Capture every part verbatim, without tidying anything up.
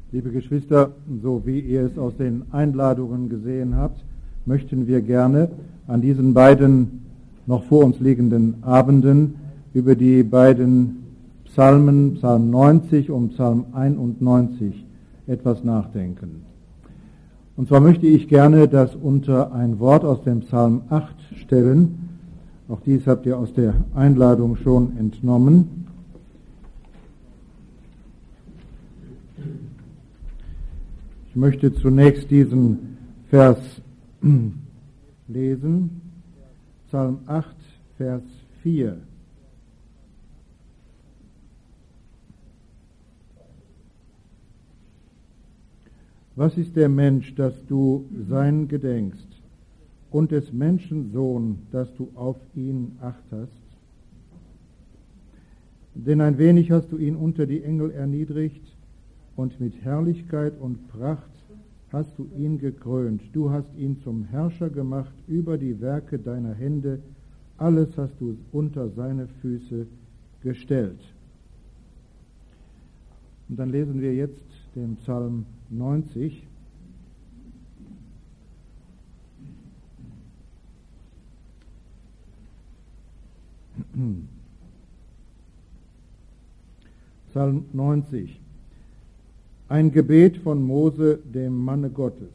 Liebe Geschwister, so wie ihr es aus den Einladungen gesehen habt, möchten wir gerne an diesen beiden noch vor uns liegenden Abenden über die beiden Psalmen, Psalm neunzig und Psalm einundneunzig, etwas nachdenken. Und zwar möchte ich gerne das unter ein Wort aus dem Psalm acht stellen. Auch dies habt ihr aus der Einladung schon entnommen. Ich möchte zunächst diesen Vers lesen, Psalm acht, Vers vier. Was ist der Mensch, dass du sein gedenkst, und des Menschen Sohn, dass du auf ihn acht hast? Denn ein wenig hast du ihn unter die Engel erniedrigt, und mit Herrlichkeit und Pracht hast du ihn gekrönt. Du hast ihn zum Herrscher gemacht über die Werke deiner Hände. Alles hast du unter seine Füße gestellt. Und dann lesen wir jetzt den Psalm neunzig. Psalm neunzig. Ein Gebet von Mose, dem Manne Gottes.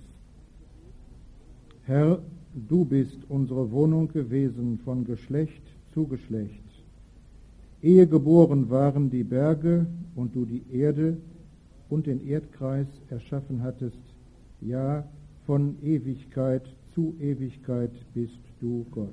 Herr, du bist unsere Wohnung gewesen von Geschlecht zu Geschlecht. Ehe geboren waren die Berge und du die Erde und den Erdkreis erschaffen hattest, ja, von Ewigkeit zu Ewigkeit bist du Gott.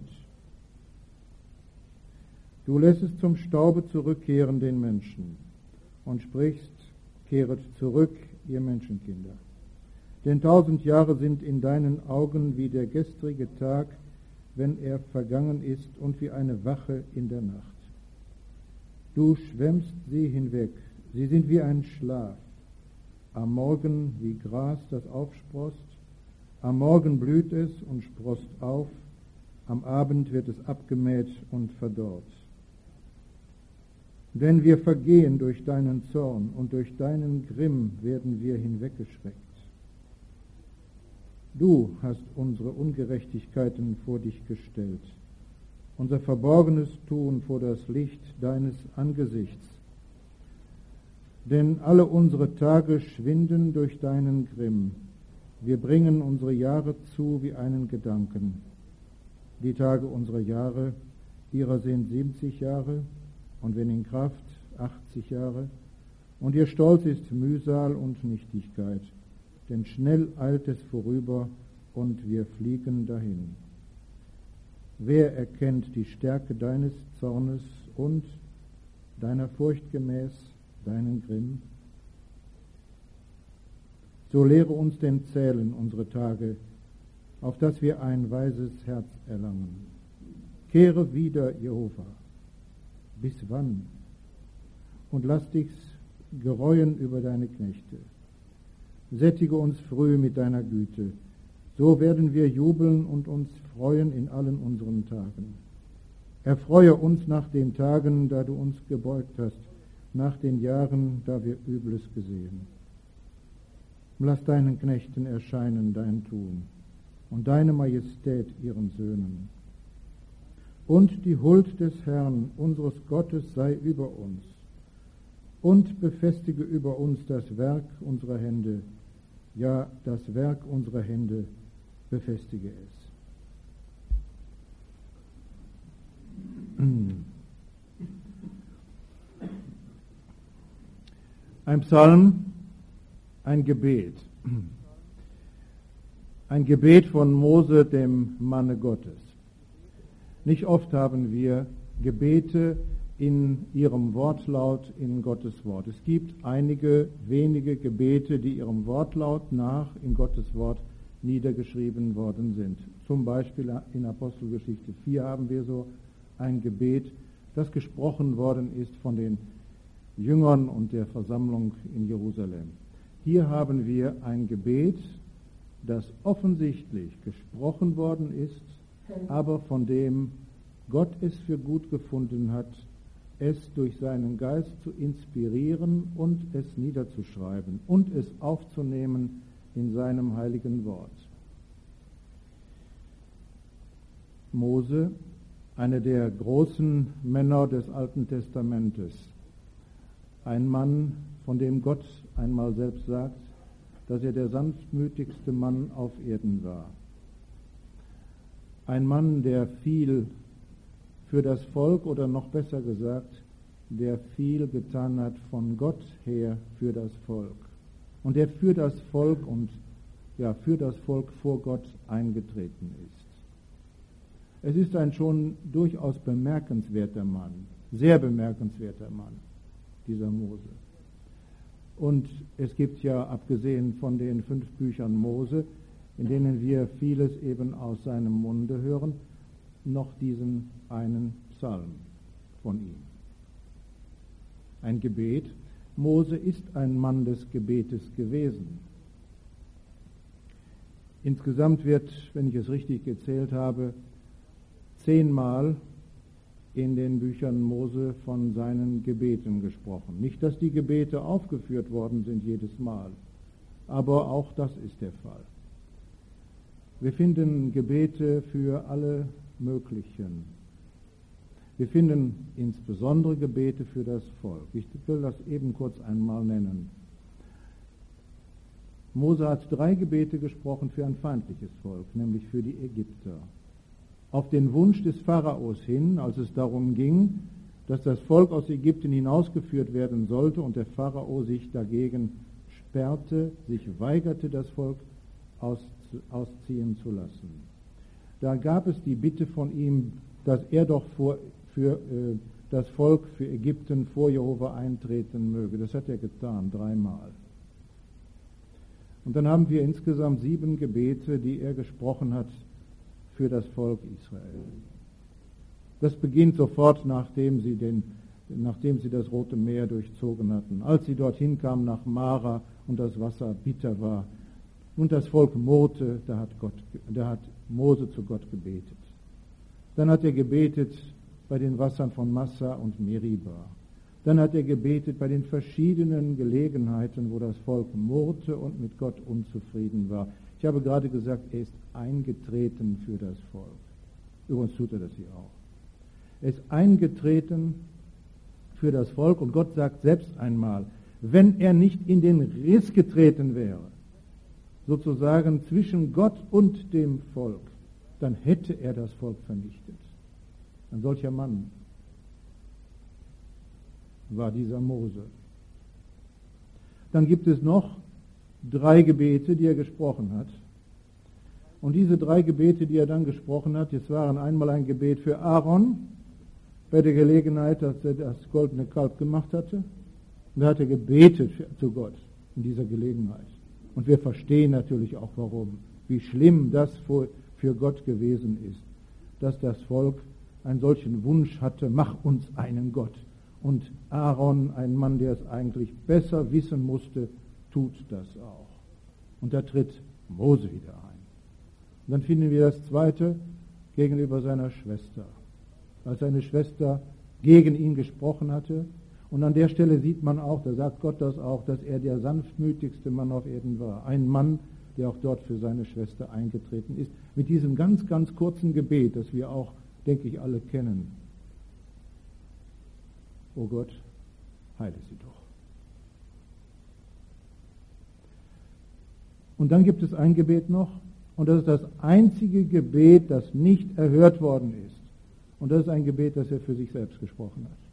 Du lässest zum Staube zurückkehren den Menschen und sprichst, kehret zurück, ihr Menschenkinder. Denn tausend Jahre sind in deinen Augen wie der gestrige Tag, wenn er vergangen ist, und wie eine Wache in der Nacht. Du schwemmst sie hinweg, sie sind wie ein Schlaf. Am Morgen wie Gras, das aufsproßt, am Morgen blüht es und sproßt auf, am Abend wird es abgemäht und verdorrt. Denn wir vergehen durch deinen Zorn und durch deinen Grimm werden wir hinweggeschreckt. Du hast unsere Ungerechtigkeiten vor dich gestellt, unser verborgenes Tun vor das Licht deines Angesichts. Denn alle unsere Tage schwinden durch deinen Grimm. Wir bringen unsere Jahre zu wie einen Gedanken. Die Tage unserer Jahre, ihrer sind siebzig Jahre, und wenn in Kraft achtzig Jahre, und ihr Stolz ist Mühsal und Nichtigkeit, denn schnell eilt es vorüber, und wir fliegen dahin. Wer erkennt die Stärke deines Zornes und deiner Furcht gemäß deinen Grimm? So lehre uns denn zählen unsere Tage, auf dass wir ein weises Herz erlangen. Kehre wieder, Jehova. Bis wann? Und lass dich's gereuen über deine Knechte. Sättige uns früh mit deiner Güte. So werden wir jubeln und uns freuen in allen unseren Tagen. Erfreue uns nach den Tagen, da du uns gebeugt hast, nach den Jahren, da wir Übles gesehen. Lass deinen Knechten erscheinen dein Tun und deine Majestät ihren Söhnen. Und die Huld des Herrn, unseres Gottes, sei über uns. Und befestige über uns das Werk unserer Hände. Ja, das Werk unserer Hände, befestige es. Ein Psalm, ein Gebet. Ein Gebet von Mose, dem Manne Gottes. Nicht oft haben wir Gebete in ihrem Wortlaut in Gottes Wort. Es gibt einige wenige Gebete, die ihrem Wortlaut nach in Gottes Wort niedergeschrieben worden sind. Zum Beispiel in Apostelgeschichte vier haben wir so ein Gebet, das gesprochen worden ist von den Jüngern und der Versammlung in Jerusalem. Hier haben wir ein Gebet, das offensichtlich gesprochen worden ist, aber von dem Gott es für gut gefunden hat, es durch seinen Geist zu inspirieren und es niederzuschreiben und es aufzunehmen in seinem heiligen Wort. Mose, einer der großen Männer des Alten Testamentes, ein Mann, von dem Gott einmal selbst sagt, dass er der sanftmütigste Mann auf Erden war. Ein Mann, der viel für das Volk, oder noch besser gesagt, der viel getan hat von Gott her für das Volk. Und der für das Volk und ja, für das Volk vor Gott eingetreten ist. Es ist ein schon durchaus bemerkenswerter Mann, sehr bemerkenswerter Mann, dieser Mose. Und es gibt ja, abgesehen von den fünf Büchern Mose, in denen wir vieles eben aus seinem Munde hören, noch diesen einen Psalm von ihm. Ein Gebet. Mose ist ein Mann des Gebetes gewesen. Insgesamt wird, wenn ich es richtig gezählt habe, zehnmal in den Büchern Mose von seinen Gebeten gesprochen. Nicht, dass die Gebete aufgeführt worden sind jedes Mal, aber auch das ist der Fall. Wir finden Gebete für alle möglichen. Wir finden insbesondere Gebete für das Volk. Ich will das eben kurz einmal nennen. Mose hat drei Gebete gesprochen für ein feindliches Volk, nämlich für die Ägypter. Auf den Wunsch des Pharaos hin, als es darum ging, dass das Volk aus Ägypten hinausgeführt werden sollte und der Pharao sich dagegen sperrte, sich weigerte, das Volk ausziehen zu lassen. Da gab es die Bitte von ihm, dass er doch vor, für äh, das Volk, für Ägypten vor Jehova eintreten möge. Das hat er getan, dreimal. Und dann haben wir insgesamt sieben Gebete, die er gesprochen hat für das Volk Israel. Das beginnt sofort, nachdem sie, den, nachdem sie das Rote Meer durchzogen hatten. Als sie dorthin kamen nach Mara und das Wasser bitter war und das Volk murrte, da hat, Gott, da hat Mose zu Gott gebetet. Dann hat er gebetet bei den Wassern von Massa und Meriba. Dann hat er gebetet bei den verschiedenen Gelegenheiten, wo das Volk murrte und mit Gott unzufrieden war. Ich habe gerade gesagt, er ist eingetreten für das Volk. Übrigens tut er das hier auch. Er ist eingetreten für das Volk und Gott sagt selbst einmal, wenn er nicht in den Riss getreten wäre, sozusagen zwischen Gott und dem Volk, dann hätte er das Volk vernichtet. Ein solcher Mann war dieser Mose. Dann gibt es noch drei Gebete, die er gesprochen hat. Und diese drei Gebete, die er dann gesprochen hat, das waren einmal ein Gebet für Aaron, bei der Gelegenheit, dass er das goldene Kalb gemacht hatte. Und da hat er gebetet zu Gott in dieser Gelegenheit. Und wir verstehen natürlich auch warum, wie schlimm das für Gott gewesen ist, dass das Volk einen solchen Wunsch hatte, mach uns einen Gott. Und Aaron, ein Mann, der es eigentlich besser wissen musste, tut das auch. Und da tritt Mose wieder ein. Und dann finden wir das Zweite gegenüber seiner Schwester. Als seine Schwester gegen ihn gesprochen hatte. Und an der Stelle sieht man auch, da sagt Gott das auch, dass er der sanftmütigste Mann auf Erden war. Ein Mann, der auch dort für seine Schwester eingetreten ist. Mit diesem ganz, ganz kurzen Gebet, das wir auch, denke ich, alle kennen. O Gott, heile sie doch. Und dann gibt es ein Gebet noch, und das ist das einzige Gebet, das nicht erhört worden ist. Und das ist ein Gebet, das er für sich selbst gesprochen hat.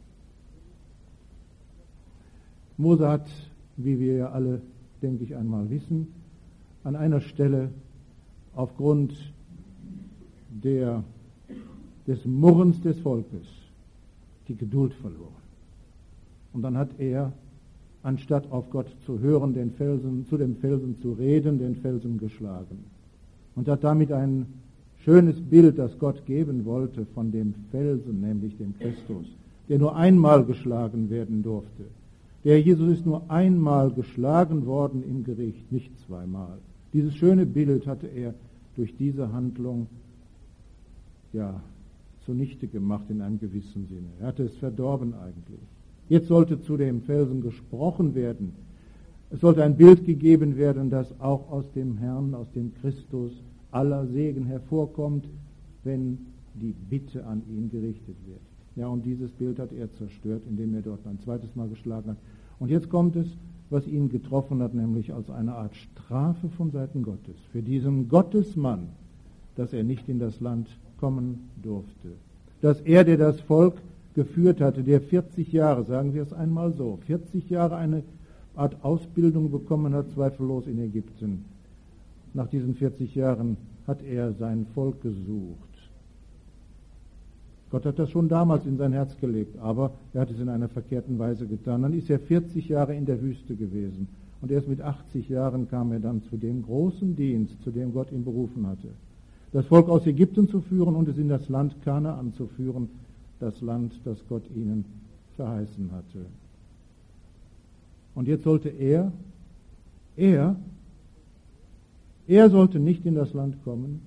Mose hat, wie wir ja alle, denke ich, einmal wissen, an einer Stelle aufgrund der, des Murrens des Volkes die Geduld verloren. Und dann hat er, anstatt auf Gott zu hören, den Felsen, zu dem Felsen zu reden, den Felsen geschlagen. Und hat damit ein schönes Bild, das Gott geben wollte, von dem Felsen, nämlich dem Christus, der nur einmal geschlagen werden durfte. Der Jesus ist nur einmal geschlagen worden im Gericht, nicht zweimal. Dieses schöne Bild hatte er durch diese Handlung ja zunichte gemacht in einem gewissen Sinne. Er hatte es verdorben eigentlich. Jetzt sollte zu dem Felsen gesprochen werden. Es sollte ein Bild gegeben werden, dass auch aus dem Herrn, aus dem Christus aller Segen hervorkommt, wenn die Bitte an ihn gerichtet wird. Ja, und dieses Bild hat er zerstört, indem er dort ein zweites Mal geschlagen hat. Und jetzt kommt es, was ihn getroffen hat, nämlich als eine Art Strafe von Seiten Gottes. Für diesen Gottesmann, dass er nicht in das Land kommen durfte. Dass er, der das Volk geführt hatte, der vierzig Jahre, sagen wir es einmal so, vierzig Jahre eine Art Ausbildung bekommen hat, zweifellos in Ägypten. Nach diesen vierzig Jahren hat er sein Volk gesucht. Gott hat das schon damals in sein Herz gelegt, aber er hat es in einer verkehrten Weise getan. Dann ist er vierzig Jahre in der Wüste gewesen und erst mit achtzig Jahren kam er dann zu dem großen Dienst, zu dem Gott ihn berufen hatte. Das Volk aus Ägypten zu führen und es in das Land Kanaan zu führen, das Land, das Gott ihnen verheißen hatte. Und jetzt sollte er, er, er sollte nicht in das Land kommen.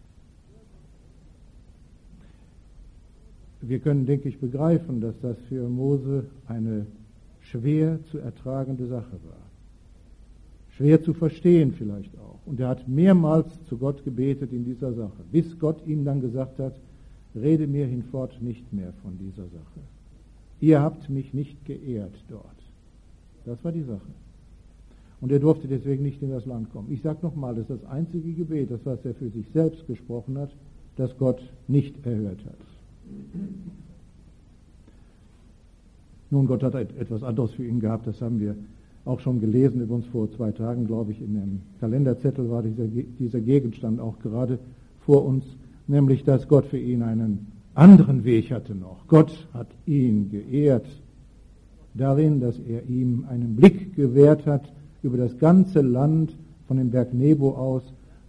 Wir können, denke ich, begreifen, dass das für Mose eine schwer zu ertragende Sache war. Schwer zu verstehen vielleicht auch. Und er hat mehrmals zu Gott gebetet in dieser Sache, bis Gott ihm dann gesagt hat, rede mir hinfort nicht mehr von dieser Sache. Ihr habt mich nicht geehrt dort. Das war die Sache. Und er durfte deswegen nicht in das Land kommen. Ich sage nochmal, das ist das einzige Gebet, das was er für sich selbst gesprochen hat, das Gott nicht erhört hat. Nun, Gott hat etwas anderes für ihn gehabt, das haben wir auch schon gelesen, übrigens vor zwei Tagen, glaube ich, in dem Kalenderzettel war dieser, dieser Gegenstand auch gerade vor uns, nämlich, dass Gott für ihn einen anderen Weg hatte noch. Gott hat ihn geehrt darin, dass er ihm einen Blick gewährt hat über das ganze Land von dem Berg Nebo aus,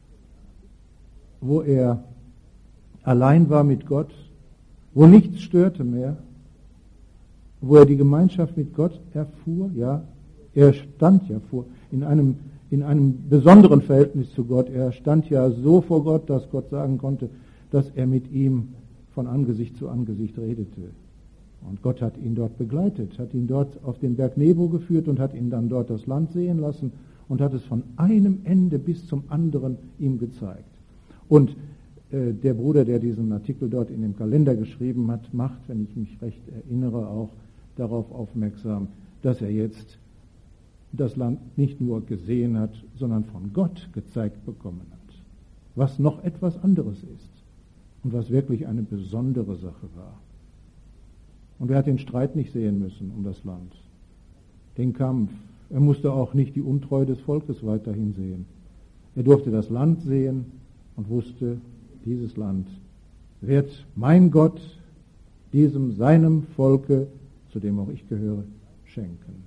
wo er allein war mit Gott, wo nichts störte mehr, wo er die Gemeinschaft mit Gott erfuhr, ja, er stand ja vor, in einem, in einem besonderen Verhältnis zu Gott, er stand ja so vor Gott, dass Gott sagen konnte, dass er mit ihm von Angesicht zu Angesicht redete. Und Gott hat ihn dort begleitet, hat ihn dort auf den Berg Nebo geführt und hat ihn dann dort das Land sehen lassen und hat es von einem Ende bis zum anderen ihm gezeigt. Und äh, der Bruder, der diesen Artikel dort in dem Kalender geschrieben hat, macht, wenn ich mich recht erinnere, auch darauf aufmerksam, dass er jetzt das Land nicht nur gesehen hat, sondern von Gott gezeigt bekommen hat, was noch etwas anderes ist und was wirklich eine besondere Sache war. Und er hat den Streit nicht sehen müssen um das Land, den Kampf. Er musste auch nicht die Untreue des Volkes weiterhin sehen. Er durfte das Land sehen und wusste, dieses Land wird mein Gott diesem seinem Volke, zu dem auch ich gehöre, schenken.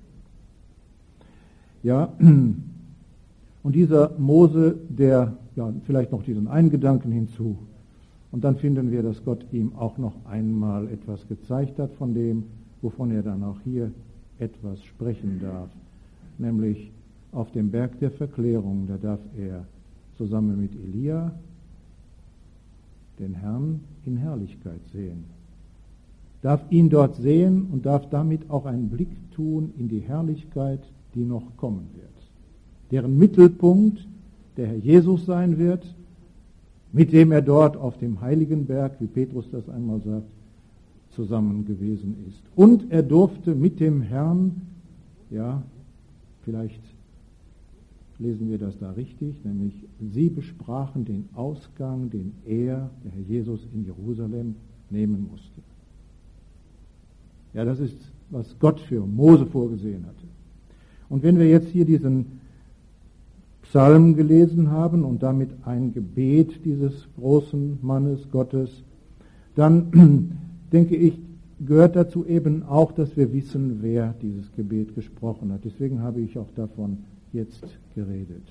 Ja, und dieser Mose, der, ja, vielleicht noch diesen einen Gedanken hinzu, und dann finden wir, dass Gott ihm auch noch einmal etwas gezeigt hat von dem, wovon er dann auch hier etwas sprechen darf, nämlich auf dem Berg der Verklärung, da darf er zusammen mit Elia den Herrn in Herrlichkeit sehen, darf ihn dort sehen und darf damit auch einen Blick tun in die Herrlichkeit, die noch kommen wird, deren Mittelpunkt der Herr Jesus sein wird, mit dem er dort auf dem heiligen Berg, wie Petrus das einmal sagt, zusammen gewesen ist. Und er durfte mit dem Herrn, ja, vielleicht lesen wir das da richtig, nämlich sie besprachen den Ausgang, den er, der Herr Jesus, in Jerusalem nehmen musste. Ja, das ist, was Gott für Mose vorgesehen hatte. Und wenn wir jetzt hier diesen Psalm gelesen haben und damit ein Gebet dieses großen Mannes Gottes, dann denke ich, gehört dazu eben auch, dass wir wissen, wer dieses Gebet gesprochen hat. Deswegen habe ich auch davon jetzt geredet.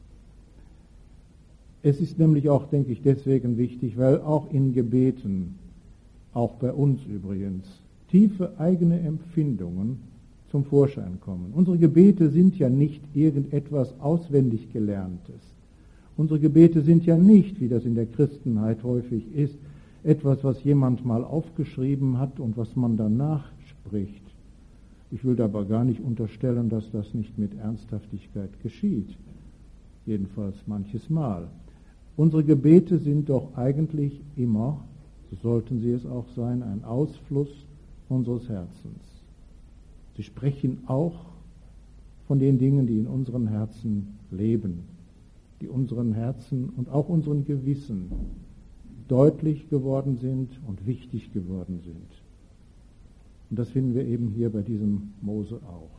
Es ist nämlich auch, denke ich, deswegen wichtig, weil auch in Gebeten, auch bei uns übrigens, tiefe eigene Empfindungen zum Vorschein kommen. Unsere Gebete sind ja nicht irgendetwas auswendig Gelerntes. Unsere Gebete sind ja nicht, wie das in der Christenheit häufig ist, etwas, was jemand mal aufgeschrieben hat und was man danach spricht. Ich will aber gar nicht unterstellen, dass das nicht mit Ernsthaftigkeit geschieht. Jedenfalls manches Mal. Unsere Gebete sind doch eigentlich immer, so sollten sie es auch sein, ein Ausfluss unseres Herzens. Sie sprechen auch von den Dingen, die in unseren Herzen leben, die unseren Herzen und auch unseren Gewissen deutlich geworden sind und wichtig geworden sind. Und das finden wir eben hier bei diesem Mose auch.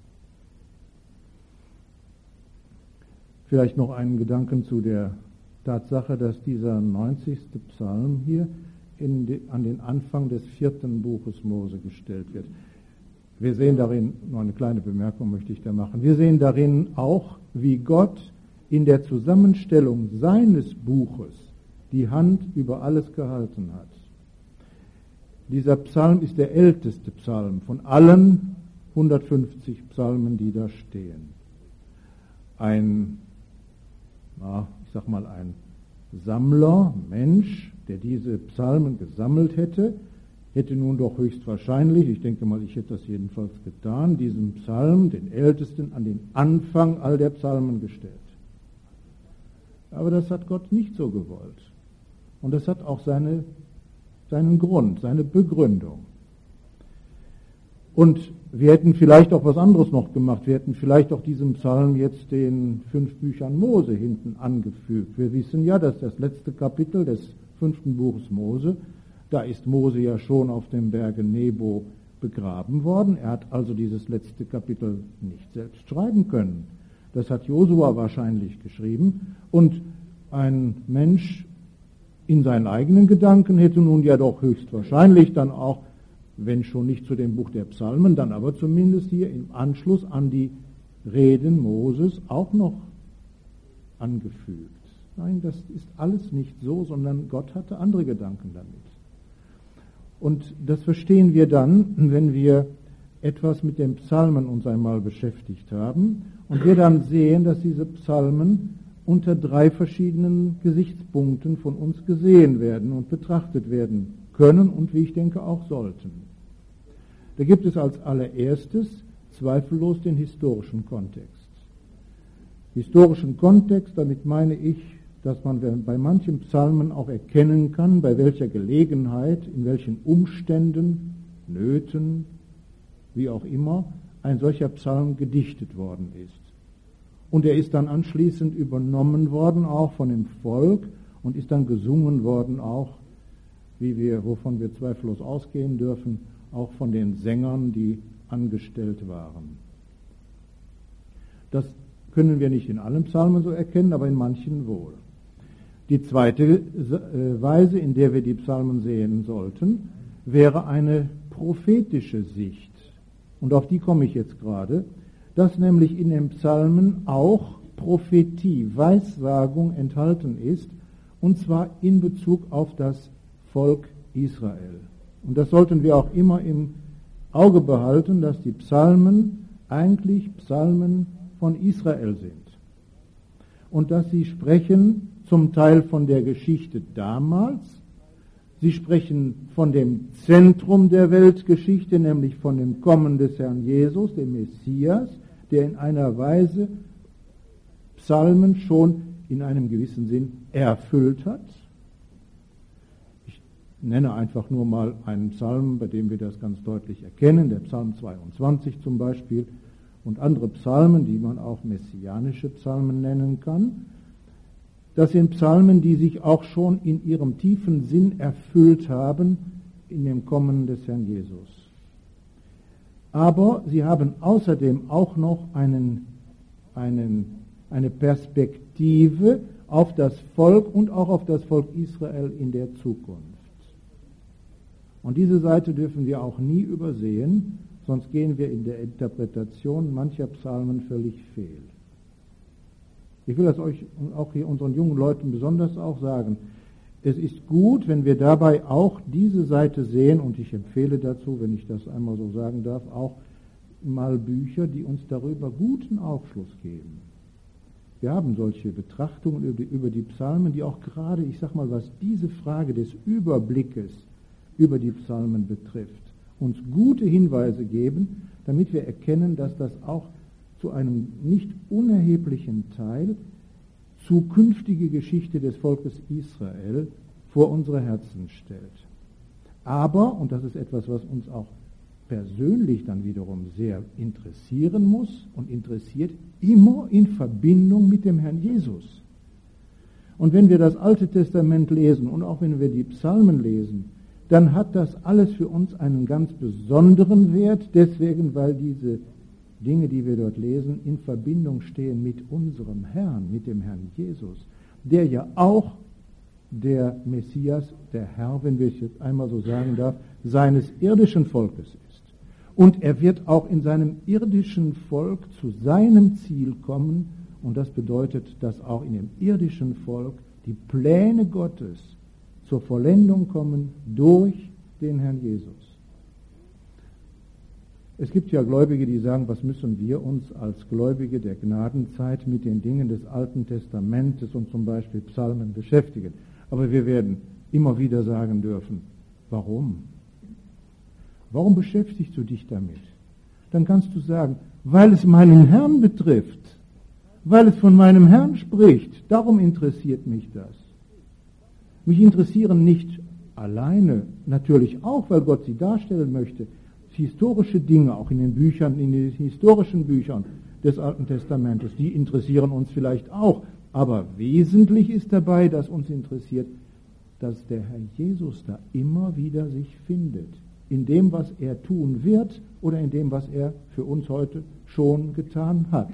Vielleicht noch einen Gedanken zu der Tatsache, dass dieser neunzigste Psalm hier in die, an den Anfang des vierten Buches Mose gestellt wird. Wir sehen darin, nur eine kleine Bemerkung möchte ich da machen, wir sehen darin auch, wie Gott in der Zusammenstellung seines Buches die Hand über alles gehalten hat. Dieser Psalm ist der älteste Psalm von allen hundertfünfzig Psalmen, die da stehen. Ein, na, ich sag mal, ein Sammler, Mensch, der diese Psalmen gesammelt hätte, hätte nun doch höchstwahrscheinlich, ich denke mal, ich hätte das jedenfalls getan, diesen Psalm, den ältesten, an den Anfang all der Psalmen gestellt. Aber das hat Gott nicht so gewollt. Und das hat auch seine, seinen Grund, seine Begründung. Und wir hätten vielleicht auch was anderes noch gemacht. Wir hätten vielleicht auch diesem Psalm jetzt den fünf Büchern Mose hinten angefügt. Wir wissen ja, dass das letzte Kapitel des fünften Buches Mose, da ist Mose ja schon auf dem Berge Nebo begraben worden. Er hat also dieses letzte Kapitel nicht selbst schreiben können. Das hat Josua wahrscheinlich geschrieben. Und ein Mensch in seinen eigenen Gedanken hätte nun ja doch höchstwahrscheinlich dann auch, wenn schon nicht zu dem Buch der Psalmen, dann aber zumindest hier im Anschluss an die Reden Moses auch noch angefügt. Nein, das ist alles nicht so, sondern Gott hatte andere Gedanken damit. Und das verstehen wir dann, wenn wir etwas mit den Psalmen uns einmal beschäftigt haben und wir dann sehen, dass diese Psalmen unter drei verschiedenen Gesichtspunkten von uns gesehen werden und betrachtet werden können und wie ich denke auch sollten. Da gibt es als allererstes zweifellos den historischen Kontext. Historischen Kontext, damit meine ich, dass man bei manchen Psalmen auch erkennen kann, bei welcher Gelegenheit, in welchen Umständen, Nöten, wie auch immer, ein solcher Psalm gedichtet worden ist. Und er ist dann anschließend übernommen worden, auch von dem Volk, und ist dann gesungen worden, auch, wie wir, wovon wir zweifellos ausgehen dürfen, auch von den Sängern, die angestellt waren. Das können wir nicht in allen Psalmen so erkennen, aber in manchen wohl. Die zweite Weise, in der wir die Psalmen sehen sollten, wäre eine prophetische Sicht. Und auf die komme ich jetzt gerade, dass nämlich in den Psalmen auch Prophetie, Weissagung enthalten ist, und zwar in Bezug auf das Volk Israel. Und das sollten wir auch immer im Auge behalten, dass die Psalmen eigentlich Psalmen von Israel sind. Und dass sie sprechen zum Teil von der Geschichte damals, sie sprechen von dem Zentrum der Weltgeschichte, nämlich von dem Kommen des Herrn Jesus, dem Messias, der in einer Weise Psalmen schon in einem gewissen Sinn erfüllt hat. Ich nenne einfach nur mal einen Psalm, bei dem wir das ganz deutlich erkennen, der Psalm zweiundzwanzig zum Beispiel, und andere Psalmen, die man auch messianische Psalmen nennen kann. Das sind Psalmen, die sich auch schon in ihrem tiefen Sinn erfüllt haben in dem Kommen des Herrn Jesus. Aber sie haben außerdem auch noch einen, einen, eine Perspektive auf das Volk und auch auf das Volk Israel in der Zukunft. Und diese Seite dürfen wir auch nie übersehen, sonst gehen wir in der Interpretation mancher Psalmen völlig fehl. Ich will das euch und auch hier unseren jungen Leuten besonders auch sagen. Es ist gut, wenn wir dabei auch diese Seite sehen, und ich empfehle dazu, wenn ich das einmal so sagen darf, auch mal Bücher, die uns darüber guten Aufschluss geben. Wir haben solche Betrachtungen über die, über die Psalmen, die auch gerade, ich sag mal, was diese Frage des Überblickes über die Psalmen betrifft, uns gute Hinweise geben, damit wir erkennen, dass das auch zu einem nicht unerheblichen Teil zukünftige Geschichte des Volkes Israel vor unsere Herzen stellt. Aber, und das ist etwas, was uns auch persönlich dann wiederum sehr interessieren muss und interessiert, immer in Verbindung mit dem Herrn Jesus. Und wenn wir das Alte Testament lesen und auch wenn wir die Psalmen lesen, dann hat das alles für uns einen ganz besonderen Wert, deswegen, weil diese Dinge, die wir dort lesen, in Verbindung stehen mit unserem Herrn, mit dem Herrn Jesus, der ja auch der Messias, der Herr, wenn wir es jetzt einmal so sagen darf, seines irdischen Volkes ist. Und er wird auch in seinem irdischen Volk zu seinem Ziel kommen, und das bedeutet, dass auch in dem irdischen Volk die Pläne Gottes zur Vollendung kommen durch den Herrn Jesus. Es gibt ja Gläubige, die sagen, was müssen wir uns als Gläubige der Gnadenzeit mit den Dingen des Alten Testamentes und zum Beispiel Psalmen beschäftigen. Aber wir werden immer wieder sagen dürfen, warum? Warum beschäftigst du dich damit? Dann kannst du sagen, weil es meinen Herrn betrifft, weil es von meinem Herrn spricht, darum interessiert mich das. Mich interessieren nicht alleine, natürlich auch, weil Gott sie darstellen möchte, historische Dinge, auch in den Büchern, in den historischen Büchern des Alten Testamentes, die interessieren uns vielleicht auch. Aber wesentlich ist dabei, dass uns interessiert, dass der Herr Jesus da immer wieder sich findet. In dem, was er tun wird oder in dem, was er für uns heute schon getan hat.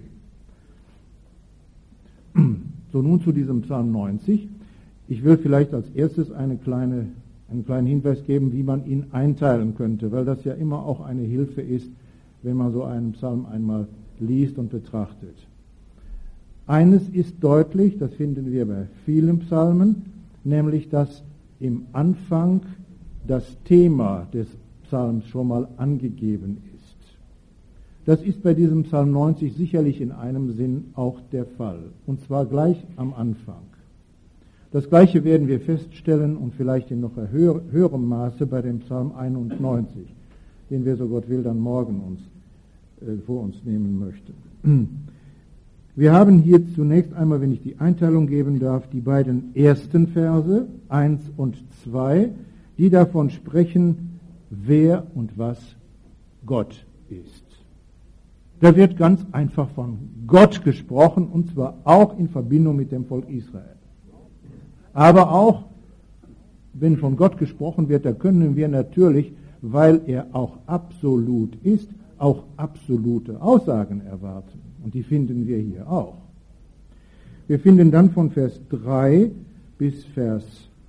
So, nun zu diesem Psalm neunzig. Ich will vielleicht als erstes eine kleine, einen kleinen Hinweis geben, wie man ihn einteilen könnte, weil das ja immer auch eine Hilfe ist, wenn man so einen Psalm einmal liest und betrachtet. Eines ist deutlich, das finden wir bei vielen Psalmen, nämlich dass im Anfang das Thema des Psalms schon mal angegeben ist. Das ist bei diesem Psalm neunzig sicherlich in einem Sinn auch der Fall, und zwar gleich am Anfang. Das Gleiche werden wir feststellen und vielleicht in noch höher, höherem Maße bei dem Psalm einundneunzig, den wir, so Gott will, dann morgen uns, äh, vor uns nehmen möchten. Wir haben hier zunächst einmal, wenn ich die Einteilung geben darf, die beiden ersten Verse, eins und zwei, die davon sprechen, wer und was Gott ist. Da wird ganz einfach von Gott gesprochen, und zwar auch in Verbindung mit dem Volk Israel. Aber auch, wenn von Gott gesprochen wird, da können wir natürlich, weil er auch absolut ist, auch absolute Aussagen erwarten. Und die finden wir hier auch. Wir finden dann von Vers drei bis Vers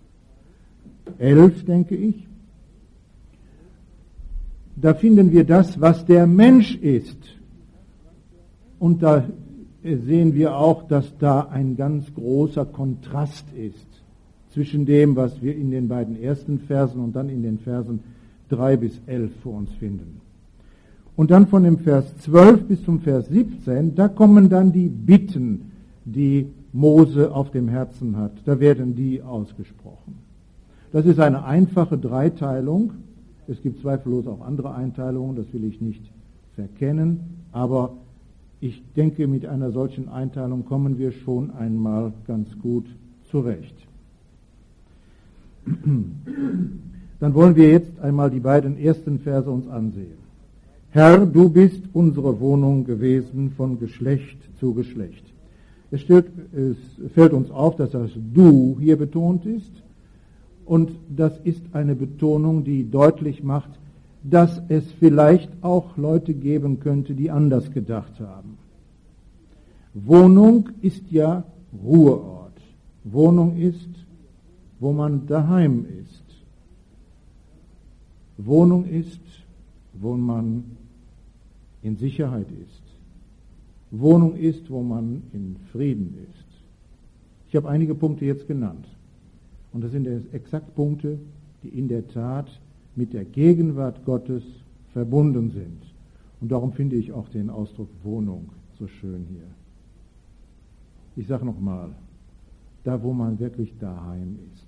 elf, denke ich, da finden wir das, was der Mensch ist. Und da sehen wir auch, dass da ein ganz großer Kontrast ist zwischen dem, was wir in den beiden ersten Versen und dann in den Versen drei bis elf vor uns finden. Und dann von dem Vers zwölf bis zum Vers siebzehn, da kommen dann die Bitten, die Mose auf dem Herzen hat. Da werden die ausgesprochen. Das ist eine einfache Dreiteilung. Es gibt zweifellos auch andere Einteilungen, das will ich nicht verkennen, aber ich denke, mit einer solchen Einteilung kommen wir schon einmal ganz gut zurecht. Dann wollen wir jetzt einmal die beiden ersten Verse uns ansehen. Herr, du bist unsere Wohnung gewesen von Geschlecht zu Geschlecht. Es, steht, es fällt uns auf, dass das Du hier betont ist, und das ist eine Betonung, die deutlich macht, dass es vielleicht auch Leute geben könnte, die anders gedacht haben. Wohnung ist ja Ruheort. Wohnung ist, wo man daheim ist. Wohnung ist, wo man in Sicherheit ist. Wohnung ist, wo man in Frieden ist. Ich habe einige Punkte jetzt genannt. Und das sind exakt Punkte, die in der Tat mit der Gegenwart Gottes verbunden sind. Und darum finde ich auch den Ausdruck Wohnung so schön hier. Ich sage nochmal, da wo man wirklich daheim ist.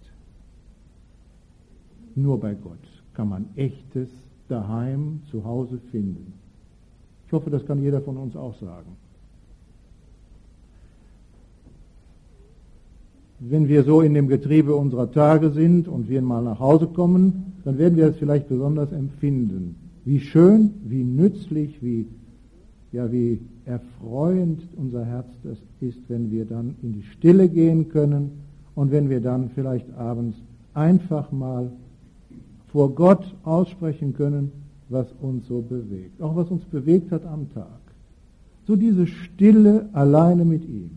Nur bei Gott kann man echtes daheim, zu Hause finden. Ich hoffe, das kann jeder von uns auch sagen. Wenn wir so in dem Getriebe unserer Tage sind und wir mal nach Hause kommen, dann werden wir es vielleicht besonders empfinden. Wie schön, wie nützlich, wie, ja, wie erfreuend unser Herz das ist, wenn wir dann in die Stille gehen können und wenn wir dann vielleicht abends einfach mal vor Gott aussprechen können, was uns so bewegt. Auch was uns bewegt hat am Tag. So diese Stille alleine mit ihm.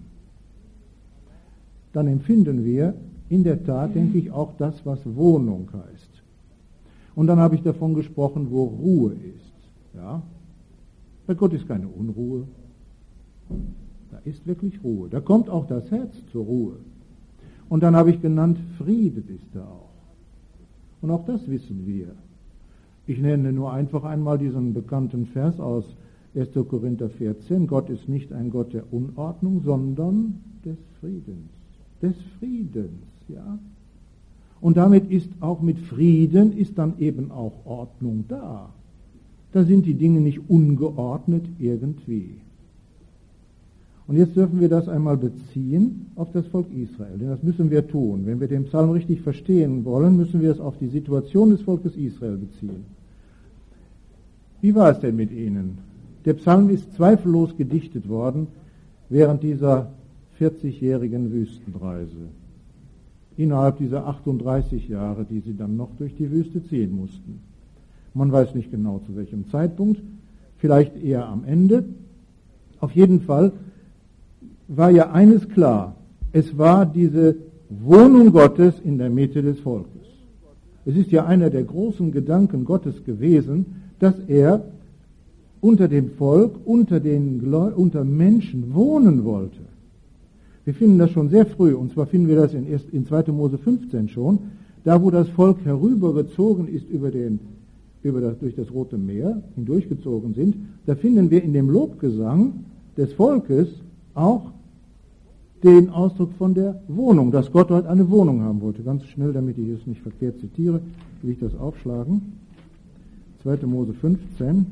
Dann empfinden wir in der Tat, denke ich, auch das, was Wohnung heißt. Und dann habe ich davon gesprochen, wo Ruhe ist. Ja? Bei Gott ist keine Unruhe. Da ist wirklich Ruhe. Da kommt auch das Herz zur Ruhe. Und dann habe ich genannt, Friede ist da auch. Und auch das wissen wir. Ich nenne nur einfach einmal diesen bekannten Vers aus erster Korinther vierzehn. Gott ist nicht ein Gott der Unordnung, sondern des Friedens. Des Friedens, ja. Und damit ist auch mit Frieden ist dann eben auch Ordnung da. Da sind die Dinge nicht ungeordnet irgendwie. Und jetzt dürfen wir das einmal beziehen auf das Volk Israel, denn das müssen wir tun. Wenn wir den Psalm richtig verstehen wollen, müssen wir es auf die Situation des Volkes Israel beziehen. Wie war es denn mit ihnen? Der Psalm ist zweifellos gedichtet worden während dieser vierzigjährigen Wüstenreise. Innerhalb dieser achtunddreißig Jahre, die sie dann noch durch die Wüste ziehen mussten. Man weiß nicht genau zu welchem Zeitpunkt, vielleicht eher am Ende. Auf jeden Fall war ja eines klar, es war diese Wohnung Gottes in der Mitte des Volkes. Es ist ja einer der großen Gedanken Gottes gewesen, dass er unter dem Volk, unter den Gläu- unter Menschen wohnen wollte. Wir finden das schon sehr früh, und zwar finden wir das in, in zweiter Mose fünfzehn schon, da wo das Volk herübergezogen ist über den, über das, durch das Rote Meer, hindurchgezogen sind, da finden wir in dem Lobgesang des Volkes auch den Ausdruck von der Wohnung, dass Gott dort eine Wohnung haben wollte. Ganz schnell, damit ich es nicht verkehrt zitiere, will ich das aufschlagen. zweiter Mose fünfzehn.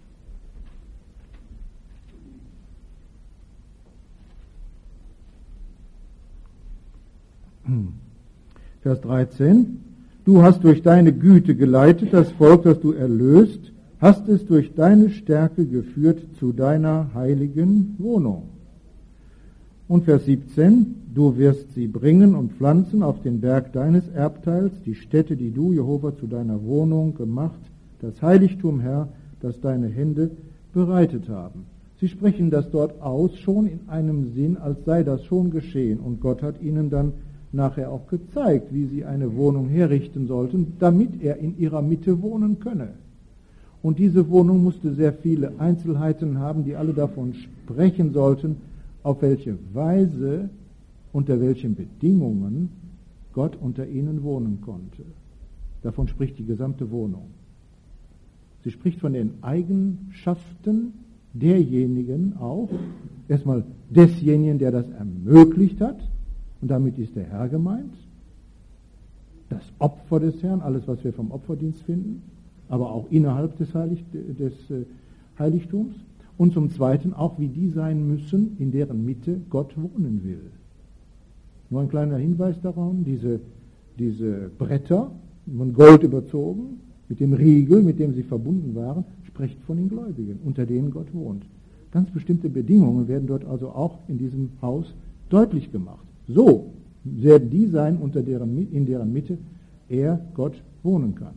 Vers dreizehn. Du hast durch deine Güte geleitet das Volk, das du erlöst, hast es durch deine Stärke geführt zu deiner heiligen Wohnung. Und Vers siebzehn. Du wirst sie bringen und pflanzen auf den Berg deines Erbteils, die Stätte, die du, Jehova, zu deiner Wohnung gemacht, das Heiligtum, Herr, das deine Hände bereitet haben. Sie sprechen das dort aus, schon in einem Sinn, als sei das schon geschehen. Und Gott hat ihnen dann nachher auch gezeigt, wie sie eine Wohnung herrichten sollten, damit er in ihrer Mitte wohnen könne. Und diese Wohnung musste sehr viele Einzelheiten haben, die alle davon sprechen sollten, auf welche Weise, unter welchen Bedingungen Gott unter ihnen wohnen konnte. Davon spricht die gesamte Wohnung. Sie spricht von den Eigenschaften derjenigen auch, erstmal desjenigen, der das ermöglicht hat, und damit ist der Herr gemeint, das Opfer des Herrn, alles, was wir vom Opferdienst finden, aber auch innerhalb des, Heilig, des äh, Heiligtums. Und zum Zweiten auch, wie die sein müssen, in deren Mitte Gott wohnen will. Nur ein kleiner Hinweis darauf, diese, diese Bretter, von Gold überzogen, mit dem Riegel, mit dem sie verbunden waren, spricht von den Gläubigen, unter denen Gott wohnt. Ganz bestimmte Bedingungen werden dort also auch in diesem Haus deutlich gemacht. So werden die sein, unter deren, in deren Mitte er, Gott, wohnen kann.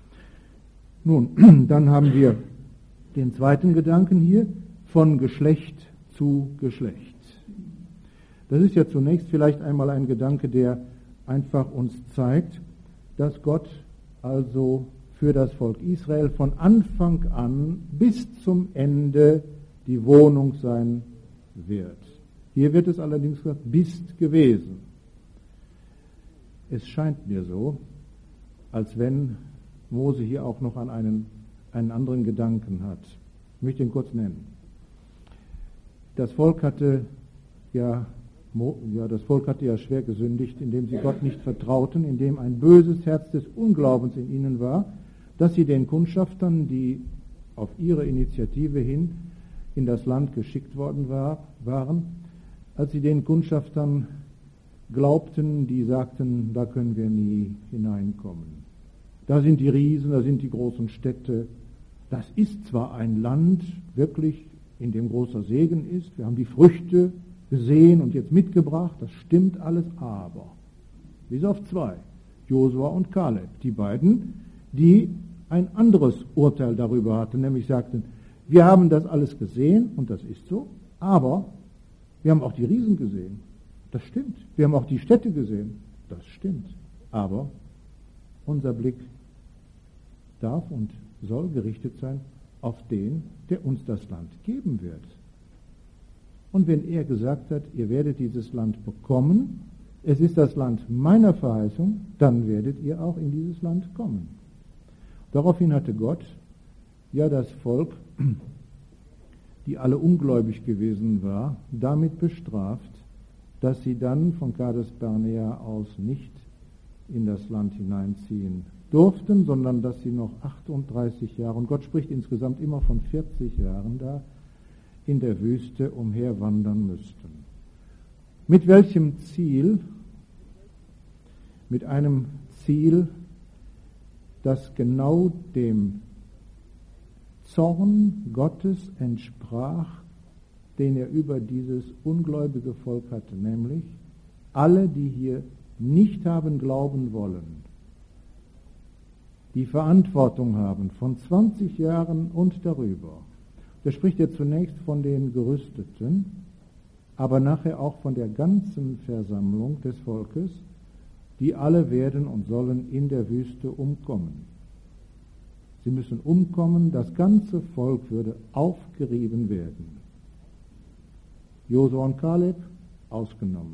Nun, dann haben wir den zweiten Gedanken hier, von Geschlecht zu Geschlecht. Das ist ja zunächst vielleicht einmal ein Gedanke, der einfach uns zeigt, dass Gott also für das Volk Israel von Anfang an bis zum Ende die Wohnung sein wird. Hier wird es allerdings gesagt, bist gewesen. Es scheint mir so, als wenn Mose hier auch noch an einen, einen anderen Gedanken hat. Ich möchte ihn kurz nennen. Das Volk hatte ja Ja, das Volk hatte ja schwer gesündigt, indem sie Gott nicht vertrauten, indem ein böses Herz des Unglaubens in ihnen war, dass sie den Kundschaftern, die auf ihre Initiative hin in das Land geschickt worden war, waren, als sie den Kundschaftern glaubten, die sagten, da können wir nie hineinkommen. Da sind die Riesen, da sind die großen Städte. Das ist zwar ein Land, wirklich, in dem großer Segen ist, wir haben die Früchte gesehen und jetzt mitgebracht, das stimmt alles, aber, bis auf zwei, Josua und Kaleb, die beiden, die ein anderes Urteil darüber hatten, nämlich sagten, wir haben das alles gesehen und das ist so, aber wir haben auch die Riesen gesehen, das stimmt, wir haben auch die Städte gesehen, das stimmt, aber unser Blick darf und soll gerichtet sein auf den, der uns das Land geben wird. Und wenn er gesagt hat, ihr werdet dieses Land bekommen, es ist das Land meiner Verheißung, dann werdet ihr auch in dieses Land kommen. Daraufhin hatte Gott ja das Volk, die alle ungläubig gewesen war, damit bestraft, dass sie dann von Kades Barnea aus nicht in das Land hineinziehen durften, sondern dass sie noch achtunddreißig Jahre, und Gott spricht insgesamt immer von vierzig Jahren da, in der Wüste umherwandern müssten. Mit welchem Ziel? Mit einem Ziel, das genau dem Zorn Gottes entsprach, den er über dieses ungläubige Volk hatte, nämlich alle, die hier nicht haben glauben wollen, die Verantwortung haben von zwanzig Jahren und darüber. Da spricht er zunächst von den Gerüsteten, aber nachher auch von der ganzen Versammlung des Volkes, die alle werden und sollen in der Wüste umkommen. Sie müssen umkommen, das ganze Volk würde aufgerieben werden. Josua und Kaleb ausgenommen.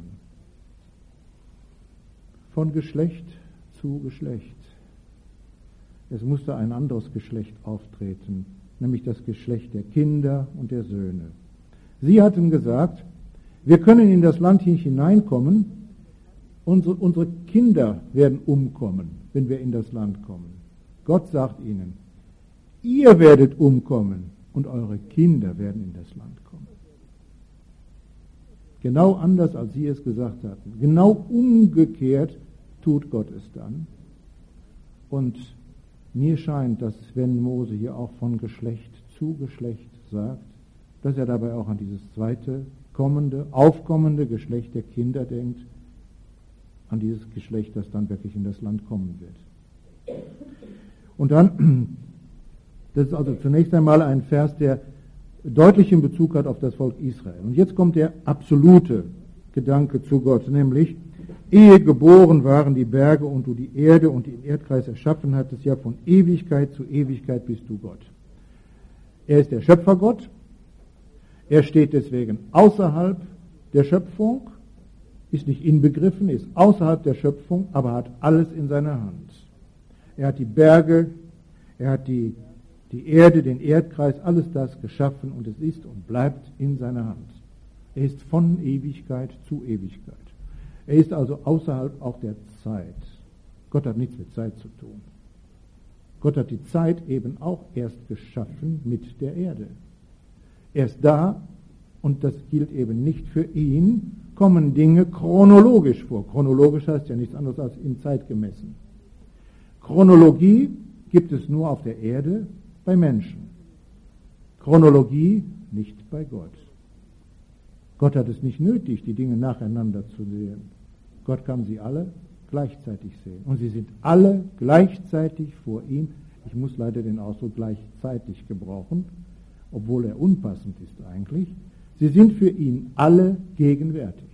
Von Geschlecht zu Geschlecht. Es musste ein anderes Geschlecht auftreten, nämlich das Geschlecht der Kinder und der Söhne. Sie hatten gesagt, wir können in das Land hineinkommen, unsere, unsere Kinder werden umkommen, wenn wir in das Land kommen. Gott sagt ihnen, ihr werdet umkommen und eure Kinder werden in das Land kommen. Genau anders, als sie es gesagt hatten. Genau umgekehrt tut Gott es dann. Und mir scheint, dass wenn Mose hier auch von Geschlecht zu Geschlecht sagt, dass er dabei auch an dieses zweite, kommende, aufkommende Geschlecht der Kinder denkt, an dieses Geschlecht, das dann wirklich in das Land kommen wird. Und dann, das ist also zunächst einmal ein Vers, der deutlichen Bezug hat auf das Volk Israel. Und jetzt kommt der absolute Gedanke zu Gott, nämlich, ehe geboren waren die Berge und du die Erde und den Erdkreis erschaffen hattest, ja von Ewigkeit zu Ewigkeit bist du Gott. Er ist der Schöpfergott, er steht deswegen außerhalb der Schöpfung, ist nicht inbegriffen, ist außerhalb der Schöpfung, aber hat alles in seiner Hand. Er hat die Berge, er hat die, die Erde, den Erdkreis, alles das geschaffen und es ist und bleibt in seiner Hand. Er ist von Ewigkeit zu Ewigkeit. Er ist also außerhalb auch der Zeit. Gott hat nichts mit Zeit zu tun. Gott hat die Zeit eben auch erst geschaffen mit der Erde. Erst da, und das gilt eben nicht für ihn, kommen Dinge chronologisch vor. Chronologisch heißt ja nichts anderes als in Zeit gemessen. Chronologie gibt es nur auf der Erde bei Menschen. Chronologie nicht bei Gott. Gott hat es nicht nötig, die Dinge nacheinander zu sehen. Gott kann sie alle gleichzeitig sehen. Und sie sind alle gleichzeitig vor ihm. Ich muss leider den Ausdruck gleichzeitig gebrauchen, obwohl er unpassend ist eigentlich. Sie sind für ihn alle gegenwärtig.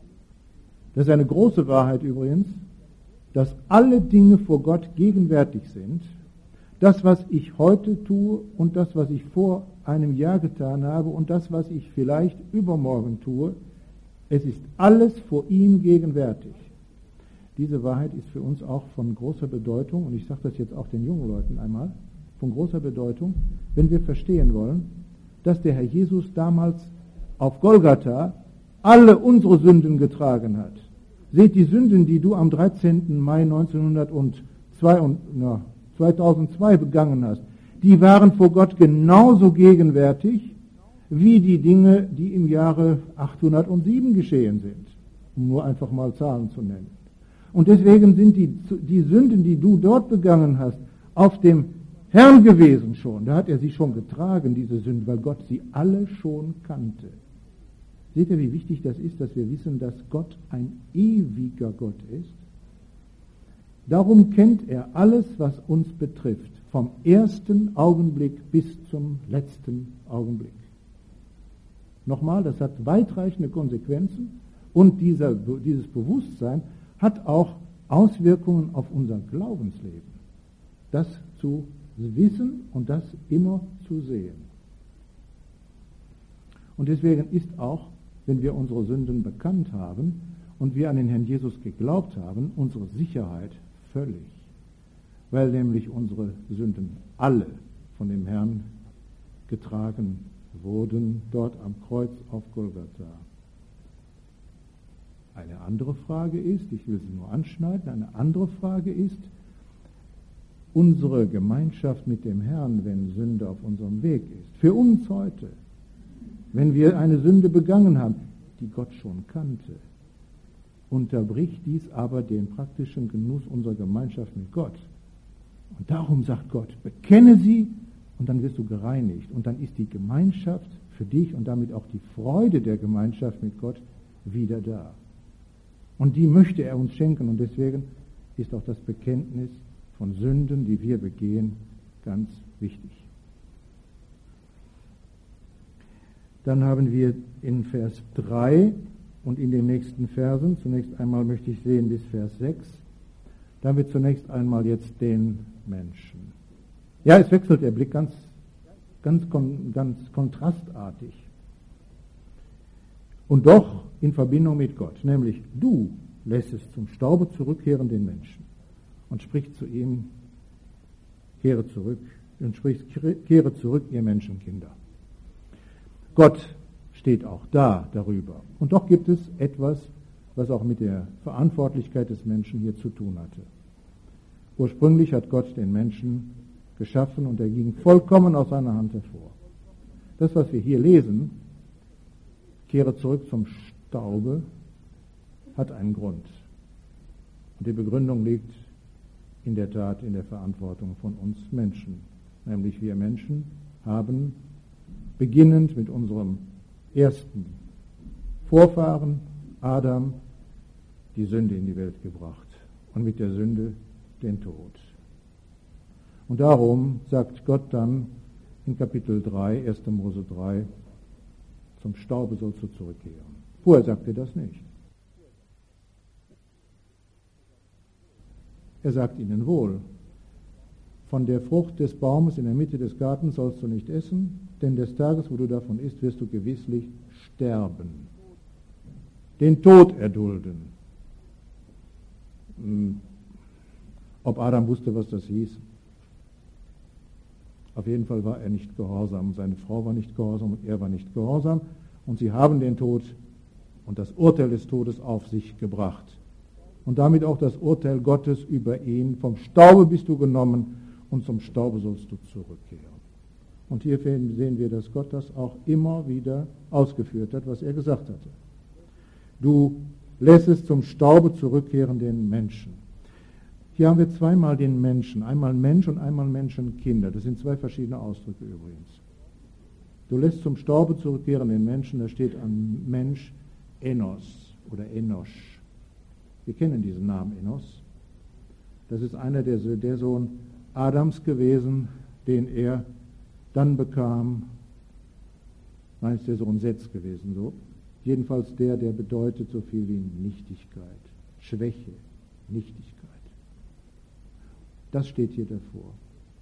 Das ist eine große Wahrheit übrigens, dass alle Dinge vor Gott gegenwärtig sind. Das, was ich heute tue und das, was ich vor einem Jahr getan habe und das, was ich vielleicht übermorgen tue, es ist alles vor ihm gegenwärtig. Diese Wahrheit ist für uns auch von großer Bedeutung, und ich sage das jetzt auch den jungen Leuten einmal, von großer Bedeutung, wenn wir verstehen wollen, dass der Herr Jesus damals auf Golgatha alle unsere Sünden getragen hat. Seht, die Sünden, die du am dreizehnten Mai neunzehnhundertzwei und, na, zweitausendzwei begangen hast, die waren vor Gott genauso gegenwärtig wie die Dinge, die im Jahre achthundertsieben geschehen sind, um nur einfach mal Zahlen zu nennen. Und deswegen sind die, die Sünden, die du dort begangen hast, auf dem Herrn gewesen schon. Da hat er sie schon getragen, diese Sünden, weil Gott sie alle schon kannte. Seht ihr, wie wichtig das ist, dass wir wissen, dass Gott ein ewiger Gott ist? Darum kennt er alles, was uns betrifft, vom ersten Augenblick bis zum letzten Augenblick. Nochmal, das hat weitreichende Konsequenzen und dieser, dieses Bewusstsein hat auch Auswirkungen auf unser Glaubensleben. Das zu wissen und das immer zu sehen. Und deswegen ist auch, wenn wir unsere Sünden bekannt haben und wir an den Herrn Jesus geglaubt haben, unsere Sicherheit völlig. Weil nämlich unsere Sünden alle von dem Herrn getragen wurden, dort am Kreuz auf Golgatha. Eine andere Frage ist, ich will sie nur anschneiden, eine andere Frage ist, unsere Gemeinschaft mit dem Herrn, wenn Sünde auf unserem Weg ist. Für uns heute, wenn wir eine Sünde begangen haben, die Gott schon kannte, unterbricht dies aber den praktischen Genuss unserer Gemeinschaft mit Gott. Und darum sagt Gott, bekenne sie und dann wirst du gereinigt. Und dann ist die Gemeinschaft für dich und damit auch die Freude der Gemeinschaft mit Gott wieder da. Und die möchte er uns schenken und deswegen ist auch das Bekenntnis von Sünden, die wir begehen, ganz wichtig. Dann haben wir in Vers drei und in den nächsten Versen, zunächst einmal möchte ich sehen bis Vers sechs, da haben wir zunächst einmal jetzt den Menschen. Ja, es wechselt der Blick ganz, ganz, ganz kontrastartig. Und doch in Verbindung mit Gott, nämlich du lässt es zum Staube zurückkehren den Menschen und sprichst zu ihm, kehre zurück, und sprichst, kehre zurück, ihr Menschenkinder. Gott steht auch da darüber. Und doch gibt es etwas, was auch mit der Verantwortlichkeit des Menschen hier zu tun hatte. Ursprünglich hat Gott den Menschen geschaffen und er ging vollkommen aus seiner Hand hervor. Das, was wir hier lesen, kehre zurück zum Staube, hat einen Grund. Und die Begründung liegt in der Tat in der Verantwortung von uns Menschen. Nämlich wir Menschen haben, beginnend mit unserem ersten Vorfahren, Adam, die Sünde in die Welt gebracht und mit der Sünde den Tod. Und darum sagt Gott dann in Kapitel drei, erster Mose drei, zum Staube sollst du zurückkehren. Vorher sagt er das nicht. Er sagt ihnen wohl, von der Frucht des Baumes in der Mitte des Gartens sollst du nicht essen, denn des Tages, wo du davon isst, wirst du gewisslich sterben. Den Tod erdulden. Ob Adam wusste, was das hieß? Auf jeden Fall war er nicht gehorsam. Seine Frau war nicht gehorsam und er war nicht gehorsam. Und sie haben den Tod und das Urteil des Todes auf sich gebracht. Und damit auch das Urteil Gottes über ihn. Vom Staube bist du genommen und zum Staube sollst du zurückkehren. Und hier sehen wir, dass Gott das auch immer wieder ausgeführt hat, was er gesagt hatte. Du lässt es zum Staube zurückkehren den Menschen. Hier haben wir zweimal den Menschen, einmal Mensch und einmal Menschenkinder. Das sind zwei verschiedene Ausdrücke übrigens. Du lässt zum Staube zurückkehren den Menschen, da steht an Mensch Enos oder Enosch. Wir kennen diesen Namen Enos. Das ist einer der, der Sohn Adams gewesen, den er dann bekam. Nein, ist der Sohn Seths gewesen, so. Jedenfalls der, der bedeutet so viel wie Nichtigkeit, Schwäche, Nichtigkeit. Das steht hier davor.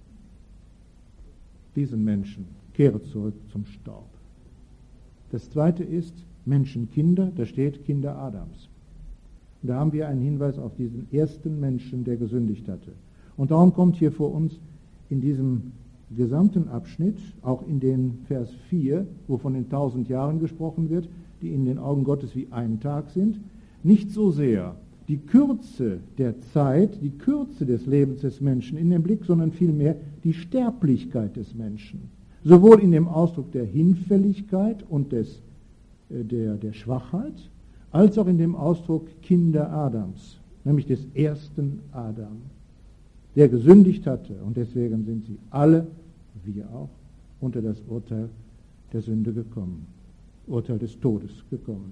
Diesen Menschen kehre zurück zum Staub. Das zweite ist Menschenkinder, da steht Kinder Adams. Und da haben wir einen Hinweis auf diesen ersten Menschen, der gesündigt hatte. Und darum kommt hier vor uns in diesem gesamten Abschnitt, auch in den Vers vier, wo von den tausend Jahren gesprochen wird, die in den Augen Gottes wie ein Tag sind, nicht so sehr die Kürze der Zeit, die Kürze des Lebens des Menschen in den Blick, sondern vielmehr die Sterblichkeit des Menschen. Sowohl in dem Ausdruck der Hinfälligkeit und des, äh, der, der Schwachheit, als auch in dem Ausdruck Kinder Adams, nämlich des ersten Adam, der gesündigt hatte. Und deswegen sind sie alle, wir auch, unter das Urteil der Sünde gekommen, Urteil des Todes gekommen.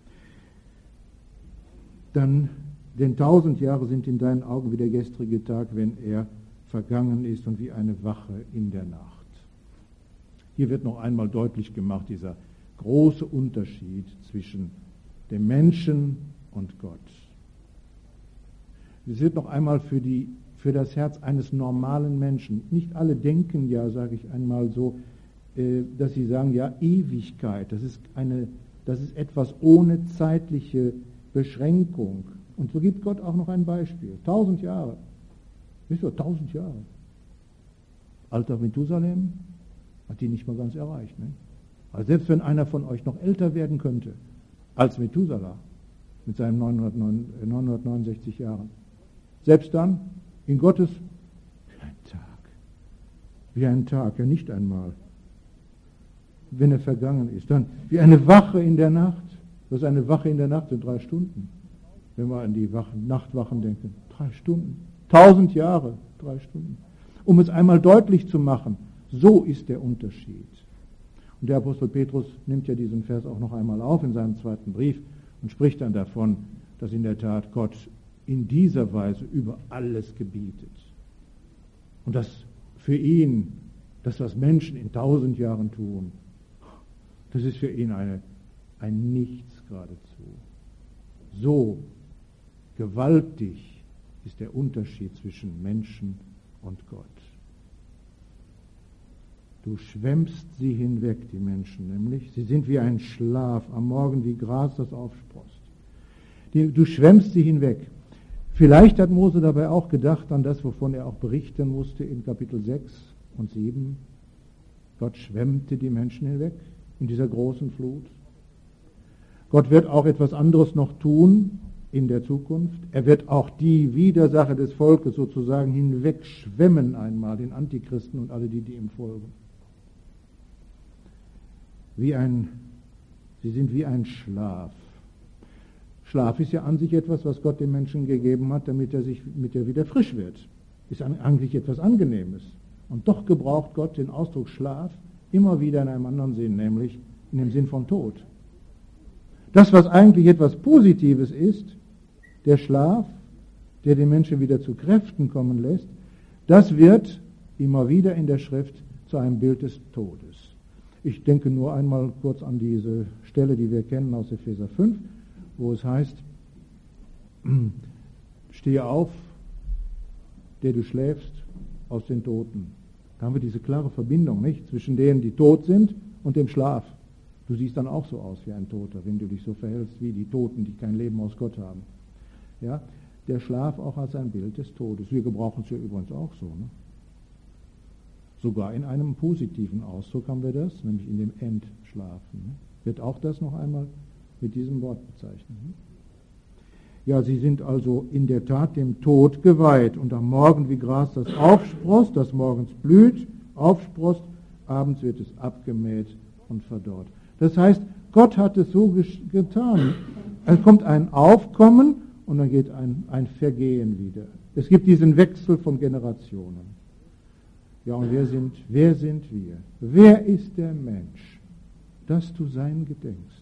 Dann, denn tausend Jahre sind in deinen Augen wie der gestrige Tag, wenn er vergangen ist, und wie eine Wache in der Nacht. Hier wird noch einmal deutlich gemacht, dieser große Unterschied zwischen dem Menschen und Gott. Es wird noch einmal für, die, für das Herz eines normalen Menschen. Nicht alle denken ja, sage ich einmal so, äh, dass sie sagen, ja, Ewigkeit, das ist, eine, das ist etwas ohne zeitliche Beschränkung. Und so gibt Gott auch noch ein Beispiel. Tausend Jahre. Wisst ihr, tausend Jahre. Alter Methusalem hat die nicht mal ganz erreicht. Ne? Also selbst wenn einer von euch noch älter werden könnte als Methuselah mit seinen neunhundertneunundsechzig Jahren, selbst dann in Gottes wie ein Tag. Wie ein Tag, ja nicht einmal. Wenn er vergangen ist, dann wie eine Wache in der Nacht. Das ist eine Wache in der Nacht, sind drei Stunden. Wenn wir an die Wachen, Nachtwachen denken. Drei Stunden. Tausend Jahre, drei Stunden. Um es einmal deutlich zu machen, so ist der Unterschied. Und der Apostel Petrus nimmt ja diesen Vers auch noch einmal auf in seinem zweiten Brief und spricht dann davon, dass in der Tat Gott in dieser Weise über alles gebietet. Und dass für ihn, das, was Menschen in tausend Jahren tun, das ist für ihn eine, ein Nichts geradezu. So gewaltig ist der Unterschied zwischen Menschen und Gott. Du schwemmst sie hinweg, die Menschen nämlich. Sie sind wie ein Schlaf, am Morgen wie Gras, das aufsproßt. Die, du schwemmst sie hinweg. Vielleicht hat Mose dabei auch gedacht an das, wovon er auch berichten musste in Kapitel sechs und sieben. Gott schwemmte die Menschen hinweg in dieser großen Flut. Gott wird auch etwas anderes noch tun in der Zukunft. Er wird auch die Widersacher des Volkes sozusagen hinwegschwemmen einmal, den Antichristen und alle die, die ihm folgen. Wie ein, sie sind wie ein Schlaf. Schlaf ist ja an sich etwas, was Gott dem Menschen gegeben hat, damit er sich mit der wieder frisch wird. Ist eigentlich etwas Angenehmes. Und doch gebraucht Gott den Ausdruck Schlaf immer wieder in einem anderen Sinn, nämlich in dem Sinn von Tod. Das, was eigentlich etwas Positives ist, der Schlaf, der den Menschen wieder zu Kräften kommen lässt, das wird immer wieder in der Schrift zu einem Bild des Todes. Ich denke nur einmal kurz an diese Stelle, die wir kennen aus Epheser fünf, wo es heißt, stehe auf, der du schläfst, aus den Toten. Da haben wir diese klare Verbindung, nicht? Zwischen denen, die tot sind, und dem Schlaf. Du siehst dann auch so aus wie ein Toter, wenn du dich so verhältst wie die Toten, die kein Leben aus Gott haben. Ja? Der Schlaf auch als ein Bild des Todes. Wir gebrauchen es ja übrigens auch so. Ne? Sogar in einem positiven Ausdruck haben wir das, nämlich in dem Entschlafen. Ne? Wird auch das noch einmal mit diesem Wort bezeichnet. Ne? Ja, sie sind also in der Tat dem Tod geweiht und am Morgen wie Gras, das aufsproßt, das morgens blüht, aufsproßt, abends wird es abgemäht und verdorrt. Das heißt, Gott hat es so getan. Es kommt ein Aufkommen und dann geht ein, ein Vergehen wieder. Es gibt diesen Wechsel von Generationen. Ja, und wer sind, wer sind wir? Wer ist der Mensch, dass du sein gedenkst?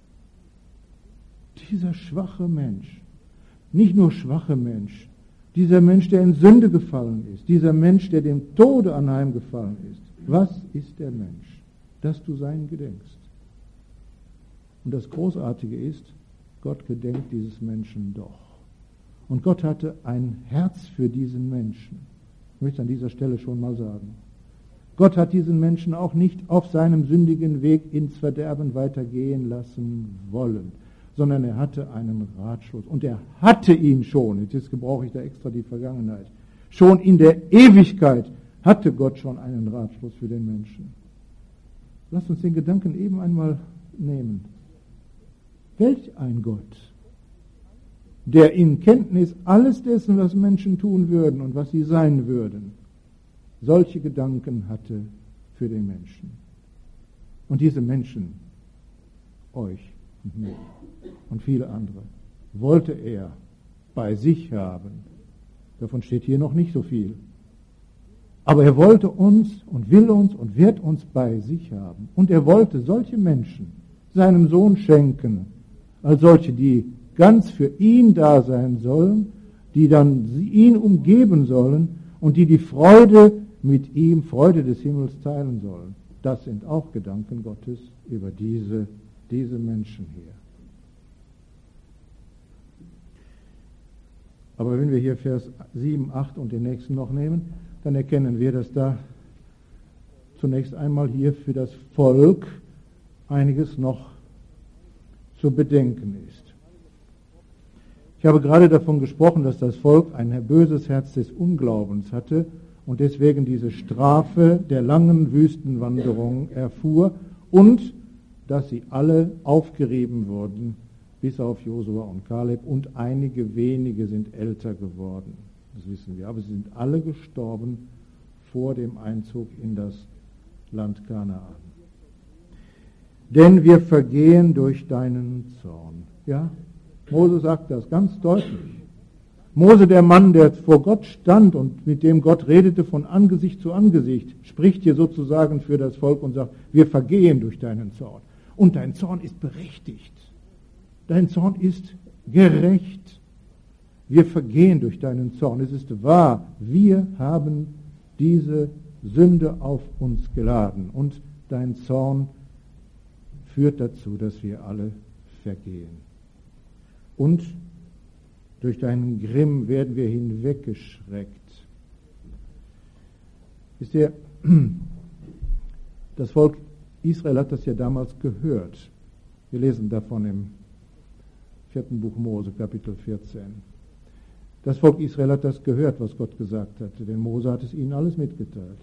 Dieser schwache Mensch, nicht nur schwache Mensch, dieser Mensch, der in Sünde gefallen ist, dieser Mensch, der dem Tode anheimgefallen ist. Was ist der Mensch, dass du sein gedenkst? Und das Großartige ist, Gott gedenkt dieses Menschen doch. Und Gott hatte ein Herz für diesen Menschen. Ich möchte an dieser Stelle schon mal sagen. Gott hat diesen Menschen auch nicht auf seinem sündigen Weg ins Verderben weitergehen lassen wollen, sondern er hatte einen Ratschluss. Und er hatte ihn schon, jetzt gebrauche ich da extra die Vergangenheit, schon in der Ewigkeit hatte Gott schon einen Ratschluss für den Menschen. Lasst uns den Gedanken eben einmal nehmen. Welch ein Gott, der in Kenntnis alles dessen, was Menschen tun würden und was sie sein würden, solche Gedanken hatte für den Menschen. Und diese Menschen, euch und mich und viele andere, wollte er bei sich haben. Davon steht hier noch nicht so viel. Aber er wollte uns und will uns und wird uns bei sich haben. Und er wollte solche Menschen seinem Sohn schenken, als solche, die ganz für ihn da sein sollen, die dann ihn umgeben sollen und die die Freude mit ihm, Freude des Himmels teilen sollen. Das sind auch Gedanken Gottes über diese, diese Menschen hier. Aber wenn wir hier Vers sieben, acht und den nächsten noch nehmen, dann erkennen wir, dass da zunächst einmal hier für das Volk einiges noch zu bedenken ist. Ich habe gerade davon gesprochen, dass das Volk ein böses Herz des Unglaubens hatte und deswegen diese Strafe der langen Wüstenwanderung erfuhr und dass sie alle aufgerieben wurden, bis auf Josua und Kaleb, und einige wenige sind älter geworden. Das wissen wir. Aber sie sind alle gestorben vor dem Einzug in das Land Kanaan. Denn wir vergehen durch deinen Zorn. Ja, Mose sagt das ganz deutlich. Mose, der Mann, der vor Gott stand und mit dem Gott redete von Angesicht zu Angesicht, spricht hier sozusagen für das Volk und sagt, wir vergehen durch deinen Zorn. Und dein Zorn ist berechtigt. Dein Zorn ist gerecht. Wir vergehen durch deinen Zorn. Es ist wahr, wir haben diese Sünde auf uns geladen. Und dein Zorn führt dazu, dass wir alle vergehen. Und durch deinen Grimm werden wir hinweggeschreckt. Wisst ihr, das Volk Israel hat das ja damals gehört. Wir lesen davon im vierten Buch Mose, Kapitel vierzehn. Das Volk Israel hat das gehört, was Gott gesagt hatte, denn Mose hat es ihnen alles mitgeteilt.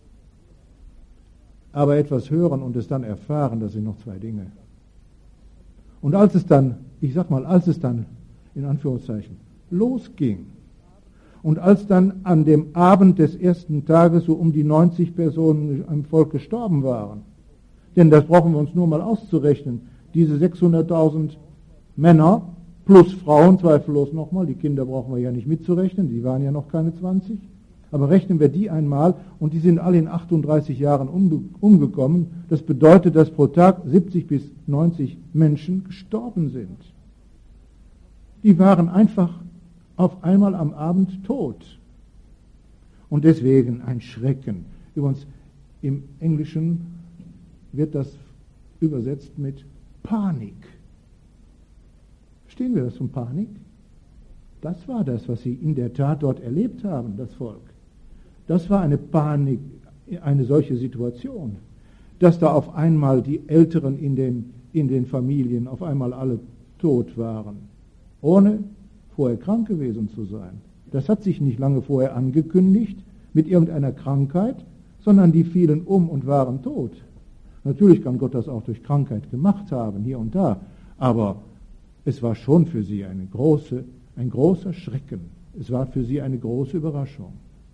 Aber etwas hören und es dann erfahren, das sind noch zwei Dinge. Und als es dann, ich sag mal, als es dann, in Anführungszeichen, losging, und als dann an dem Abend des ersten Tages so um die neunzig Personen im Volk gestorben waren, denn das brauchen wir uns nur mal auszurechnen, diese sechshunderttausend Männer plus Frauen, zweifellos nochmal, die Kinder brauchen wir ja nicht mitzurechnen, die waren ja noch keine zwanzig, aber rechnen wir die einmal und die sind alle in achtunddreißig Jahren umgekommen. Das bedeutet, dass pro Tag siebzig bis neunzig Menschen gestorben sind. Die waren einfach auf einmal am Abend tot. Und deswegen ein Schrecken. Übrigens, im Englischen wird das übersetzt mit Panik. Verstehen wir das von Panik? Das war das, was sie in der Tat dort erlebt haben, das Volk. Das war eine Panik, eine solche Situation, dass da auf einmal die Älteren in den, in den Familien auf einmal alle tot waren, ohne vorher krank gewesen zu sein. Das hat sich nicht lange vorher angekündigt mit irgendeiner Krankheit, sondern die fielen um und waren tot. Natürlich kann Gott das auch durch Krankheit gemacht haben, hier und da, aber es war schon für sie eine große, ein großer Schrecken. Es war für sie eine große Überraschung.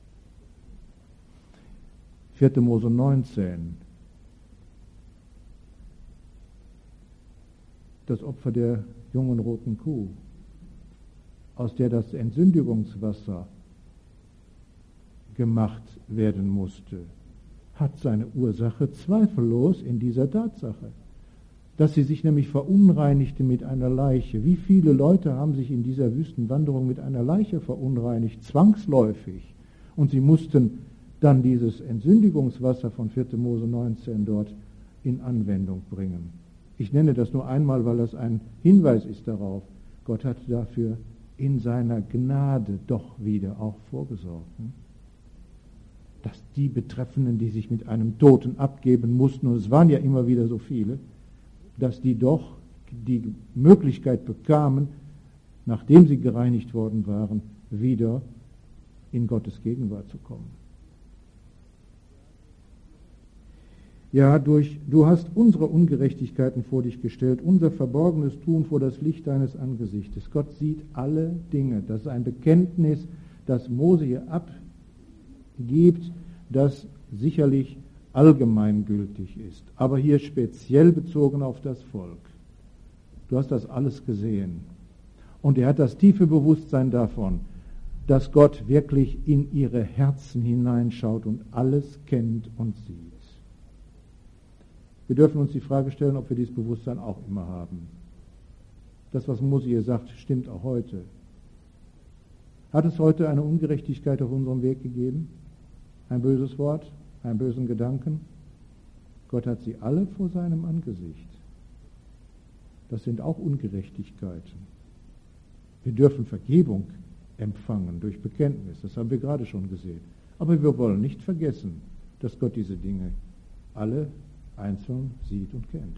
vierte Mose neunzehn. Das Opfer der jungen roten Kuh, aus der das Entsündigungswasser gemacht werden musste, hat seine Ursache zweifellos in dieser Tatsache, dass sie sich nämlich verunreinigte mit einer Leiche. Wie viele Leute haben sich in dieser Wüstenwanderung mit einer Leiche verunreinigt, zwangsläufig? Und sie mussten dann dieses Entsündigungswasser von vierte Mose neunzehn dort in Anwendung bringen. Ich nenne das nur einmal, weil das ein Hinweis ist darauf. Gott hat dafür in seiner Gnade doch wieder auch vorgesorgt. Dass die Betreffenden, die sich mit einem Toten abgeben mussten, und es waren ja immer wieder so viele, dass die doch die Möglichkeit bekamen, nachdem sie gereinigt worden waren, wieder in Gottes Gegenwart zu kommen. Ja, durch, du hast unsere Ungerechtigkeiten vor dich gestellt, unser verborgenes Tun vor das Licht deines Angesichtes. Gott sieht alle Dinge. Das ist ein Bekenntnis, das Mose hier abgibt, das sicherlich allgemeingültig ist, aber hier speziell bezogen auf das Volk. Du hast das alles gesehen. Und er hat das tiefe Bewusstsein davon, dass Gott wirklich in ihre Herzen hineinschaut und alles kennt und sieht. Wir dürfen uns die Frage stellen, ob wir dieses Bewusstsein auch immer haben. Das, was Mose hier sagt, stimmt auch heute. Hat es heute eine Ungerechtigkeit auf unserem Weg gegeben? Ein böses Wort? Einen bösen Gedanken? Gott hat sie alle vor seinem Angesicht. Das sind auch Ungerechtigkeiten. Wir dürfen Vergebung empfangen durch Bekenntnis, das haben wir gerade schon gesehen. Aber wir wollen nicht vergessen, dass Gott diese Dinge alle einzeln sieht und kennt.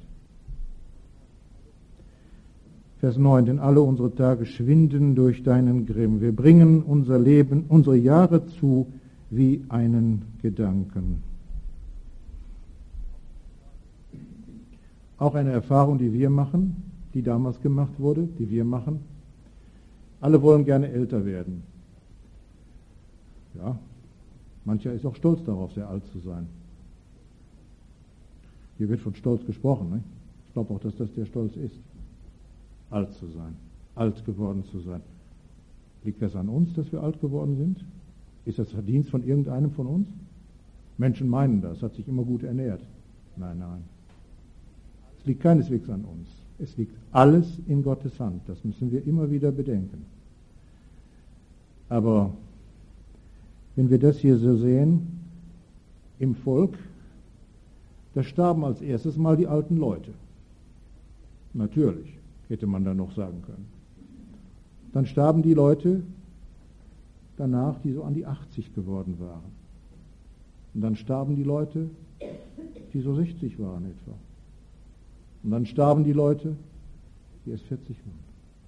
Vers neun, denn alle unsere Tage schwinden durch deinen Grimm. Wir bringen unser Leben, unsere Jahre zu wie einen Gedanken. Auch eine Erfahrung, die wir machen, die damals gemacht wurde, die wir machen. Alle wollen gerne älter werden. Ja, mancher ist auch stolz darauf, sehr alt zu sein. Hier wird von Stolz gesprochen. Ne? Ich glaube auch, dass das der Stolz ist. Alt zu sein, alt geworden zu sein. Liegt das an uns, dass wir alt geworden sind? Ist das Verdienst von irgendeinem von uns? Menschen meinen das, hat sich immer gut ernährt. Nein, nein. Es liegt keineswegs an uns. Es liegt alles in Gottes Hand. Das müssen wir immer wieder bedenken. Aber wenn wir das hier so sehen, im Volk, da starben als erstes mal die alten Leute. Natürlich, hätte man dann noch sagen können. Dann starben die Leute danach, die so an die achtzig geworden waren. Und dann starben die Leute, die so sechzig waren etwa. Und dann starben die Leute, die erst vierzig waren.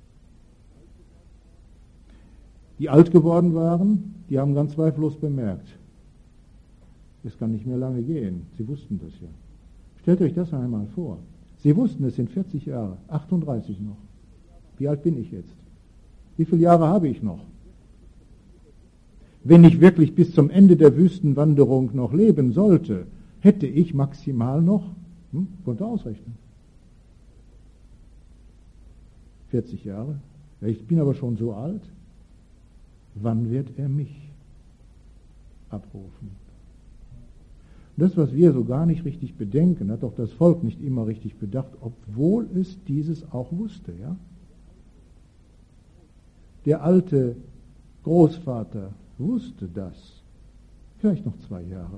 Die alt geworden waren, die haben ganz zweifellos bemerkt, es kann nicht mehr lange gehen. Sie wussten das ja. Stellt euch das einmal vor. Sie wussten, es sind vierzig Jahre, achtunddreißig noch. Wie alt bin ich jetzt? Wie viele Jahre habe ich noch? Wenn ich wirklich bis zum Ende der Wüstenwanderung noch leben sollte, hätte ich maximal noch, hm, konnte ausrechnen, vierzig Jahre. Ja, ich bin aber schon so alt. Wann wird er mich abrufen? Das, was wir so gar nicht richtig bedenken, hat auch das Volk nicht immer richtig bedacht, obwohl es dieses auch wusste. Ja? Der alte Großvater wusste das. Vielleicht noch zwei Jahre.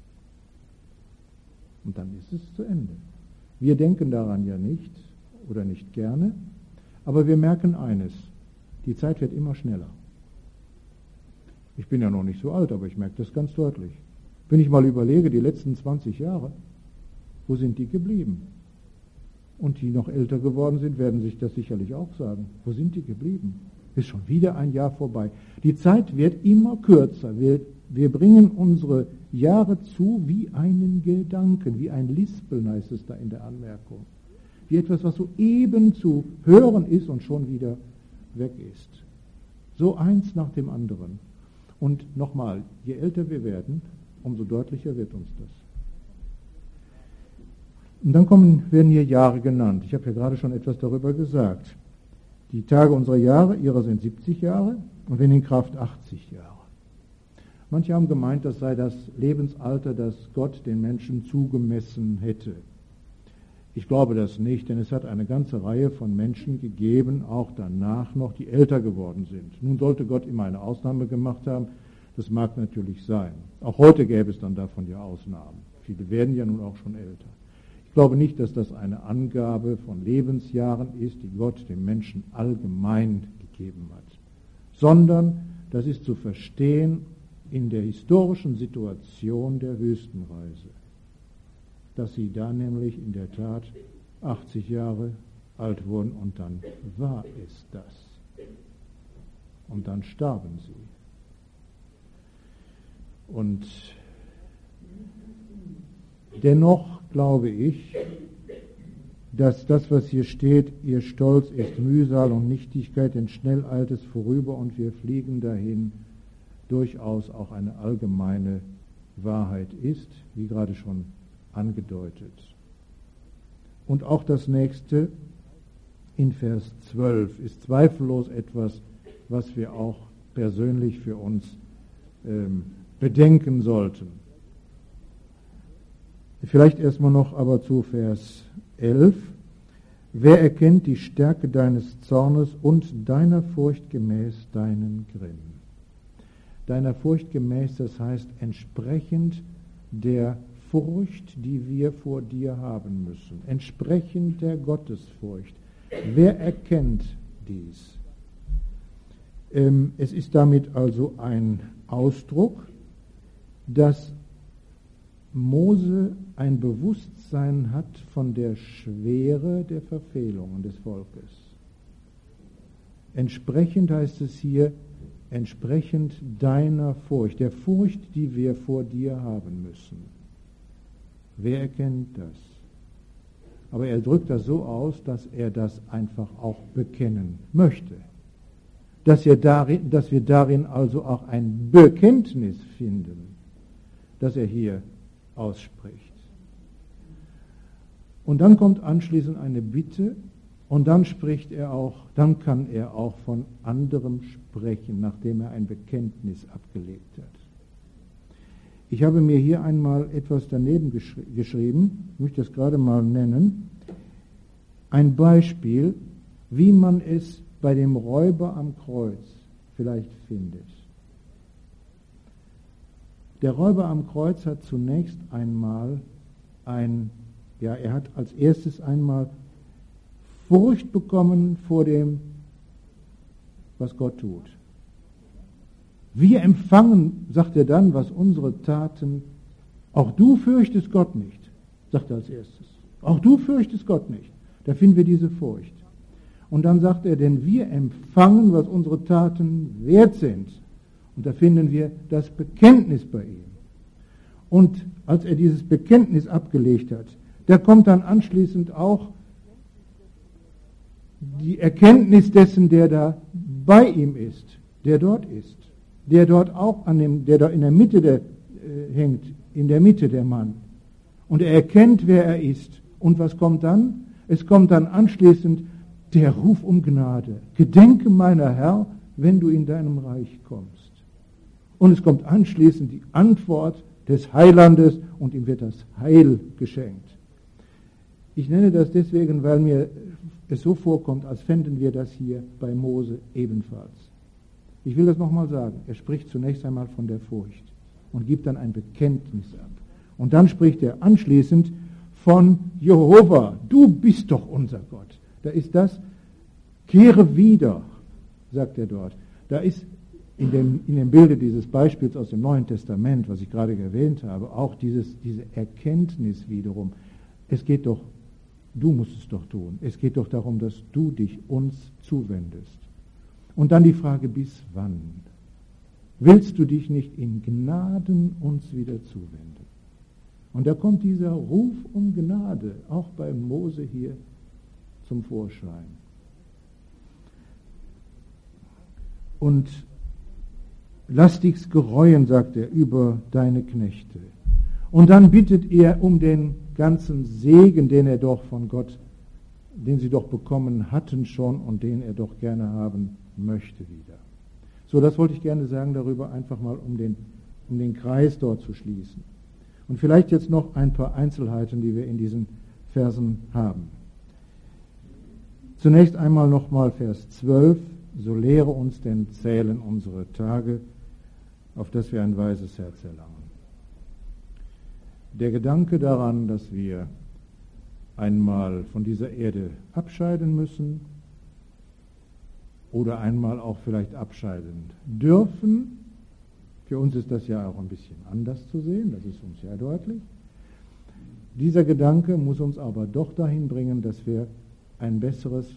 Und dann ist es zu Ende. Wir denken daran ja nicht oder nicht gerne, aber wir merken eines, die Zeit wird immer schneller. Ich bin ja noch nicht so alt, aber ich merke das ganz deutlich. Wenn ich mal überlege, die letzten zwanzig Jahre, wo sind die geblieben? Und die noch älter geworden sind, werden sich das sicherlich auch sagen. Wo sind die geblieben? Ist schon wieder ein Jahr vorbei. Die Zeit wird immer kürzer. Wir, wir bringen unsere Jahre zu wie einen Gedanken, wie ein Lispeln heißt es da in der Anmerkung. Wie etwas, was so eben zu hören ist und schon wieder weg ist. So eins nach dem anderen. Und nochmal, je älter wir werden, umso deutlicher wird uns das. Und dann kommen, werden hier Jahre genannt. Ich habe ja gerade schon etwas darüber gesagt. Die Tage unserer Jahre, ihrer sind siebzig Jahre und wenn in Kraft achtzig Jahre. Manche haben gemeint, das sei das Lebensalter, das Gott den Menschen zugemessen hätte. Ich glaube das nicht, denn es hat eine ganze Reihe von Menschen gegeben, auch danach noch, die älter geworden sind. Nun sollte Gott immer eine Ausnahme gemacht haben, das mag natürlich sein. Auch heute gäbe es dann davon ja Ausnahmen. Viele werden ja nun auch schon älter. Ich glaube nicht, dass das eine Angabe von Lebensjahren ist, die Gott dem Menschen allgemein gegeben hat, sondern das ist zu verstehen in der historischen Situation der Wüstenreise, dass sie da nämlich in der Tat achtzig Jahre alt wurden und dann war es das. Und dann starben sie. Und Dennoch glaube ich, dass das, was hier steht, ihr Stolz ist Mühsal und Nichtigkeit, denn schnell eilt es vorüber und wir fliegen dahin, durchaus auch eine allgemeine Wahrheit ist, wie gerade schon angedeutet. Und auch das nächste in Vers zwölf ist zweifellos etwas, was wir auch persönlich für uns ähm, bedenken sollten. Vielleicht erstmal noch aber zu Vers elf. Wer erkennt die Stärke deines Zornes und deiner Furcht gemäß deinen Grimm? Deiner Furcht gemäß, das heißt entsprechend der Furcht, die wir vor dir haben müssen, entsprechend der Gottesfurcht. Wer erkennt dies? Ähm, es ist damit also ein Ausdruck, dass Mose ein Bewusstsein hat von der Schwere der Verfehlungen des Volkes. Entsprechend heißt es hier, entsprechend deiner Furcht, der Furcht, die wir vor dir haben müssen. Wer erkennt das? Aber er drückt das so aus, dass er das einfach auch bekennen möchte. Dass, er darin, dass wir darin also auch ein Bekenntnis finden, das er hier ausspricht. Und dann kommt anschließend eine Bitte und dann spricht er auch, dann kann er auch von anderem sprechen, nachdem er ein Bekenntnis abgelegt hat. Ich habe mir hier einmal etwas daneben geschri- geschrieben, ich möchte das gerade mal nennen, ein Beispiel, wie man es bei dem Räuber am Kreuz vielleicht findet. Der Räuber am Kreuz hat zunächst einmal ein, ja, er hat als erstes einmal Furcht bekommen vor dem, was Gott tut. Wir empfangen, sagt er dann, was unsere Taten, auch du fürchtest Gott nicht, sagt er als erstes. Auch du fürchtest Gott nicht. Da finden wir diese Furcht. Und dann sagt er, denn wir empfangen, was unsere Taten wert sind. Und da finden wir das Bekenntnis bei ihm. Und als er dieses Bekenntnis abgelegt hat, da kommt dann anschließend auch die Erkenntnis dessen, der da bei ihm ist, der dort ist, der dort auch an dem, der da in der Mitte der, äh, hängt, in der Mitte der Mann. Und er erkennt, wer er ist. Und was kommt dann? Es kommt dann anschließend der Ruf um Gnade. Gedenke meiner Herr, wenn du in deinem Reich kommst. Und es kommt anschließend die Antwort des Heilandes und ihm wird das Heil geschenkt. Ich nenne das deswegen, weil mir es so vorkommt, als fänden wir das hier bei Mose ebenfalls. Ich will das nochmal sagen. Er spricht zunächst einmal von der Furcht und gibt dann ein Bekenntnis ab. Und dann spricht er anschließend von Jehova, du bist doch unser Gott. Da ist das, kehre wieder, sagt er dort. Da ist in dem, in dem Bilde dieses Beispiels aus dem Neuen Testament, was ich gerade erwähnt habe, auch dieses, diese Erkenntnis wiederum. Es geht doch, du musst es doch tun. Es geht doch darum, dass du dich uns zuwendest. Und dann die Frage, bis wann? Willst du dich nicht in Gnaden uns wieder zuwenden? Und da kommt dieser Ruf um Gnade, auch bei Mose hier, zum Vorschein. Und lass dich's gereuen, sagt er, über deine Knechte. Und dann bittet er um den ganzen Segen, den er doch von Gott, den sie doch bekommen hatten schon und den er doch gerne haben möchte wieder. So, das wollte ich gerne sagen darüber, einfach mal um den, um den Kreis dort zu schließen. Und vielleicht jetzt noch ein paar Einzelheiten, die wir in diesen Versen haben. Zunächst einmal nochmal Vers zwölf. So lehre uns denn zählen unsere Tage, auf dass wir ein weises Herz erlangen. Der Gedanke daran, dass wir einmal von dieser Erde abscheiden müssen oder einmal auch vielleicht abscheiden dürfen, für uns ist das ja auch ein bisschen anders zu sehen, das ist uns ja deutlich. Dieser Gedanke muss uns aber doch dahin bringen, dass wir ein besseres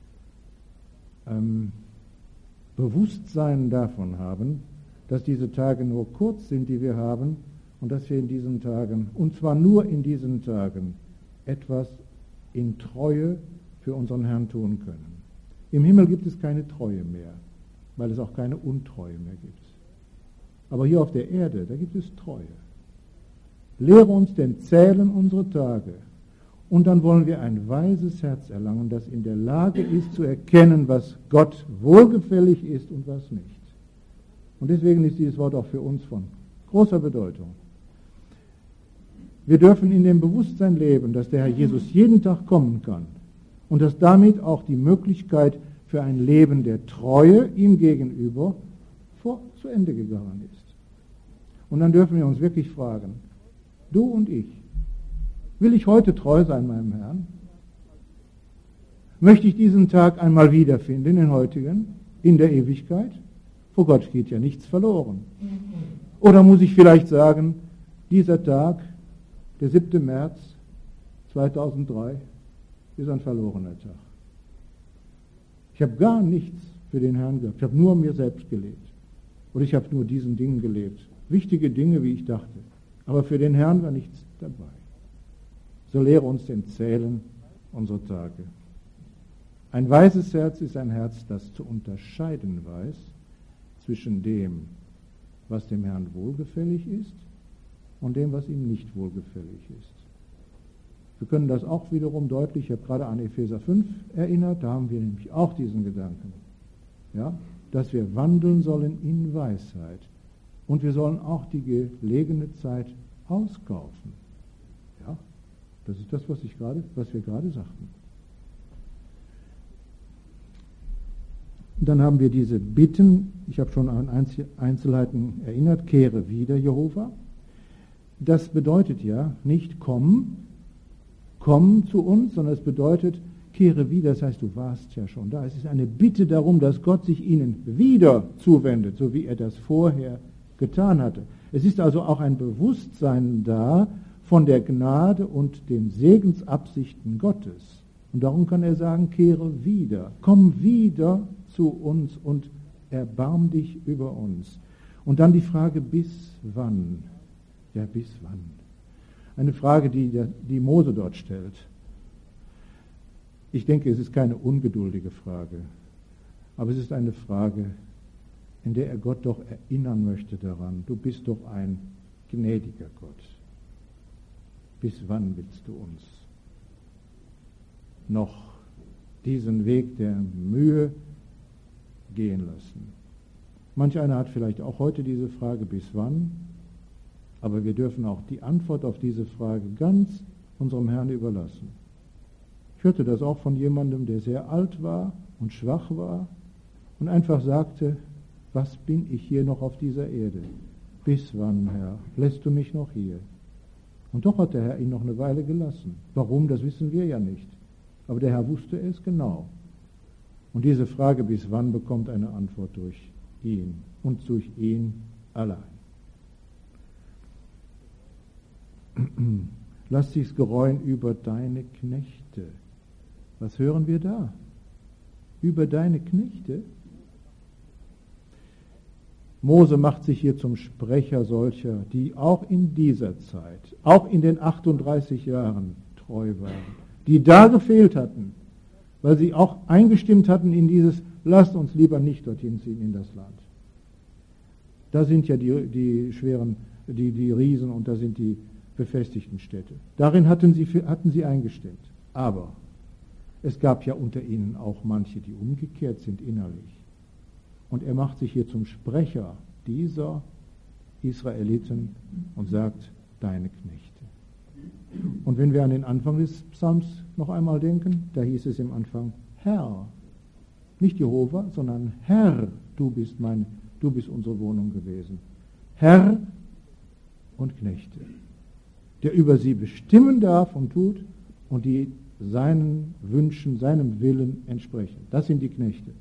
ähm, Bewusstsein davon haben, dass diese Tage nur kurz sind, die wir haben, und dass wir in diesen Tagen, und zwar nur in diesen Tagen, etwas in Treue für unseren Herrn tun können. Im Himmel gibt es keine Treue mehr, weil es auch keine Untreue mehr gibt. Aber hier auf der Erde, da gibt es Treue. Lehre uns denn zählen unsere Tage. Und dann wollen wir ein weises Herz erlangen, das in der Lage ist zu erkennen, was Gott wohlgefällig ist und was nicht. Und deswegen ist dieses Wort auch für uns von großer Bedeutung. Wir dürfen in dem Bewusstsein leben, dass der Herr Jesus jeden Tag kommen kann und dass damit auch die Möglichkeit für ein Leben der Treue ihm gegenüber vor, zu Ende gegangen ist. Und dann dürfen wir uns wirklich fragen, du und ich, will ich heute treu sein meinem Herrn? Möchte ich diesen Tag einmal wiederfinden, den heutigen, in der Ewigkeit? Vor Gott geht ja nichts verloren. Oder muss ich vielleicht sagen, dieser Tag, der siebte März zweitausenddrei, ist ein verlorener Tag. Ich habe gar nichts für den Herrn gehabt. Ich habe nur mir selbst gelebt. Oder ich habe nur diesen Dingen gelebt. Wichtige Dinge, wie ich dachte. Aber für den Herrn war nichts dabei. So lehre uns den Zählen unserer Tage. Ein weises Herz ist ein Herz, das zu unterscheiden weiß zwischen dem, was dem Herrn wohlgefällig ist, und dem, was ihm nicht wohlgefällig ist. Wir können das auch wiederum deutlich, ich habe gerade an Epheser fünf erinnert, da haben wir nämlich auch diesen Gedanken, ja, dass wir wandeln sollen in Weisheit. Und wir sollen auch die gelegene Zeit auskaufen. Ja, das ist das, was, ich gerade, was wir gerade sagten. Und dann haben wir diese Bitten, ich habe schon an Einzelheiten erinnert, kehre wieder, Jehova. Das bedeutet ja nicht komm, komm zu uns, sondern es bedeutet kehre wieder, das heißt, du warst ja schon da. Es ist eine Bitte darum, dass Gott sich ihnen wieder zuwendet, so wie er das vorher getan hatte. Es ist also auch ein Bewusstsein da von der Gnade und den Segensabsichten Gottes. Und darum kann er sagen, kehre wieder, komm wieder zu uns und erbarm dich über uns. Und dann die Frage, bis wann? Ja, bis wann? Eine Frage, die, der, die Mose dort stellt. Ich denke, es ist keine ungeduldige Frage, aber es ist eine Frage, in der er Gott doch erinnern möchte daran, du bist doch ein gnädiger Gott. Bis wann willst du uns noch diesen Weg der Mühe gehen lassen? Manch einer hat vielleicht auch heute diese Frage, bis wann? Aber wir dürfen auch die Antwort auf diese Frage ganz unserem Herrn überlassen. Ich hörte das auch von jemandem, der sehr alt war und schwach war und einfach sagte, was bin ich hier noch auf dieser Erde? Bis wann, Herr, lässt du mich noch hier? Und doch hat der Herr ihn noch eine Weile gelassen. Warum, das wissen wir ja nicht. Aber der Herr wusste es genau. Und diese Frage, bis wann, bekommt eine Antwort durch ihn und durch ihn allein. Lass sich's gereuen über deine Knechte. Was hören wir da? Über deine Knechte? Mose macht sich hier zum Sprecher solcher, die auch in dieser Zeit, auch in den achtunddreißig Jahren treu waren, die da gefehlt hatten, weil sie auch eingestimmt hatten in dieses, lasst uns lieber nicht dorthin ziehen in das Land. Da sind ja die, die schweren, die, die Riesen und da sind die befestigten Städte. Darin hatten sie, hatten sie eingestimmt. Aber es gab ja unter ihnen auch manche, die umgekehrt sind innerlich. Und er macht sich hier zum Sprecher dieser Israeliten und sagt, deine Knechte. Und wenn wir an den Anfang des Psalms noch einmal denken, da hieß es im Anfang, Herr, nicht Jehova, sondern Herr, du bist mein, du bist unsere Wohnung gewesen. Herr und Knechte, der über sie bestimmen darf und tut und die seinen Wünschen, seinem Willen entsprechen. Das sind die Knechte.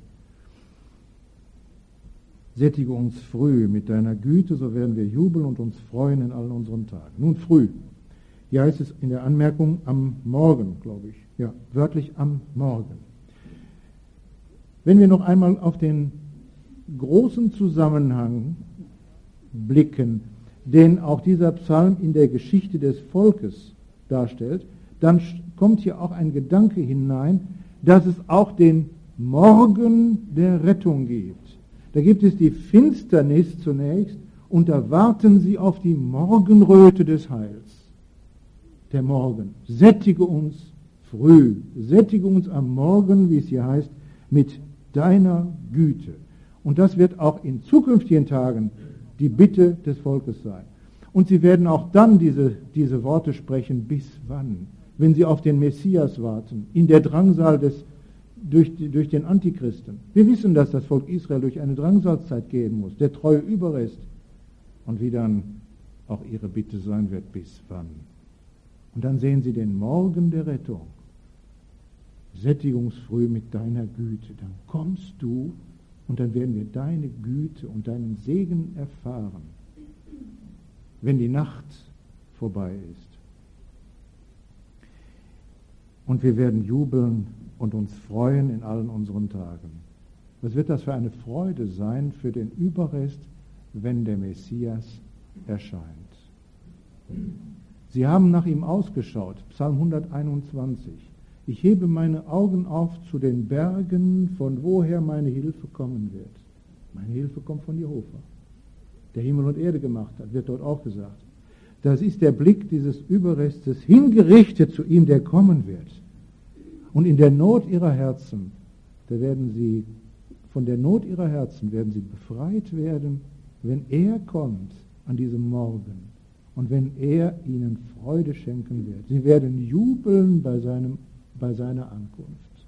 Sättige uns früh mit deiner Güte, so werden wir jubeln und uns freuen in allen unseren Tagen. Nun früh. Hier heißt es in der Anmerkung am Morgen, glaube ich. Ja, wörtlich am Morgen. Wenn wir noch einmal auf den großen Zusammenhang blicken, den auch dieser Psalm in der Geschichte des Volkes darstellt, dann kommt hier auch ein Gedanke hinein, dass es auch den Morgen der Rettung gibt. Da gibt es die Finsternis zunächst und da warten sie auf die Morgenröte des Heils. Der Morgen. Sättige uns früh, sättige uns am Morgen, wie es hier heißt, mit deiner Güte. Und das wird auch in zukünftigen Tagen die Bitte des Volkes sein. Und sie werden auch dann diese, diese Worte sprechen, bis wann? Wenn sie auf den Messias warten, in der Drangsal des, durch, durch den Antichristen. Wir wissen, dass das Volk Israel durch eine Drangsalzeit gehen muss, der treue Überrest. Und wie dann auch ihre Bitte sein wird, bis wann? Und dann sehen sie den Morgen der Rettung. Sättigungsfrüh mit deiner Güte. Dann kommst du und dann werden wir deine Güte und deinen Segen erfahren, wenn die Nacht vorbei ist. Und wir werden jubeln und uns freuen in allen unseren Tagen. Was wird das für eine Freude sein für den Überrest, wenn der Messias erscheint? Sie haben nach ihm ausgeschaut, Psalm hunderteinundzwanzig. Ich hebe meine Augen auf zu den Bergen, von woher meine Hilfe kommen wird. Meine Hilfe kommt von Jehova, der Himmel und Erde gemacht hat, wird dort auch gesagt. Das ist der Blick dieses Überrestes, hingerichtet zu ihm, der kommen wird. Und in der Not ihrer Herzen, da werden sie, von der Not ihrer Herzen werden sie befreit werden, wenn er kommt an diesem Morgen und wenn er ihnen Freude schenken wird. Sie werden jubeln bei seinem bei seiner Ankunft.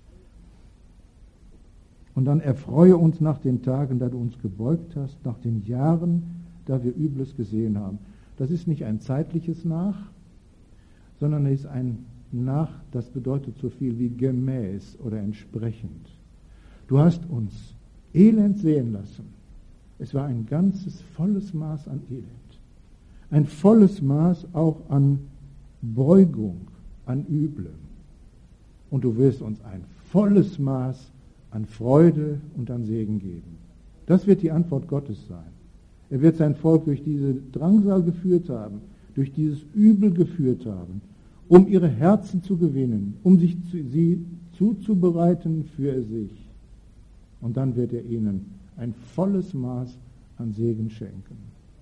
Und dann erfreue uns nach den Tagen, da du uns gebeugt hast, nach den Jahren, da wir Übles gesehen haben. Das ist nicht ein zeitliches Nach, sondern es ist ein Nach, das bedeutet so viel wie gemäß oder entsprechend. Du hast uns Elend sehen lassen. Es war ein ganzes volles Maß an Elend. Ein volles Maß auch an Beugung, an Üblem. Und du wirst uns ein volles Maß an Freude und an Segen geben. Das wird die Antwort Gottes sein. Er wird sein Volk durch diese Drangsal geführt haben, durch dieses Übel geführt haben, um ihre Herzen zu gewinnen, um sich zu, sie zuzubereiten für sich. Und dann wird er ihnen ein volles Maß an Segen schenken.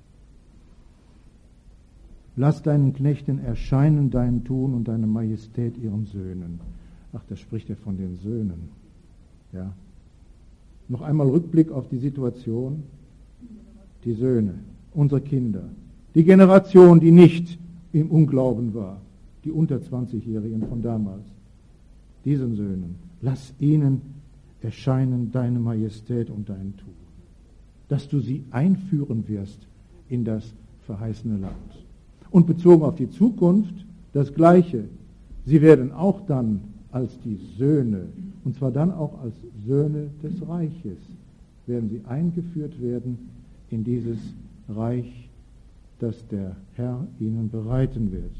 Lass deinen Knechten erscheinen dein Tun und deine Majestät ihren Söhnen. Ach, da spricht er von den Söhnen. Ja. Noch einmal Rückblick auf die Situation. Die Söhne, unsere Kinder, die Generation, die nicht im Unglauben war, die unter zwanzigjährigen von damals. Diesen Söhnen, lass ihnen erscheinen deine Majestät und dein Tun, dass du sie einführen wirst in das verheißene Land. Und bezogen auf die Zukunft das Gleiche. Sie werden auch dann als die Söhne, und zwar dann auch als Söhne des Reiches, werden sie eingeführt werden in dieses Reich, das der Herr ihnen bereiten wird.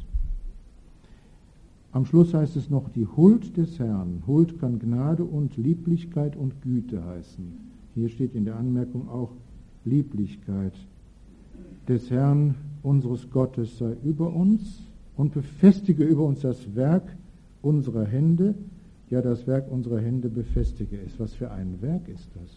Am Schluss heißt es noch, die Huld des Herrn. Huld kann Gnade und Lieblichkeit und Güte heißen. Hier steht in der Anmerkung auch Lieblichkeit des Herrn, unseres Gottes, sei über uns und befestige über uns das Werk unserer Hände. Ja, das Werk unserer Hände befestige es. Was für ein Werk ist das?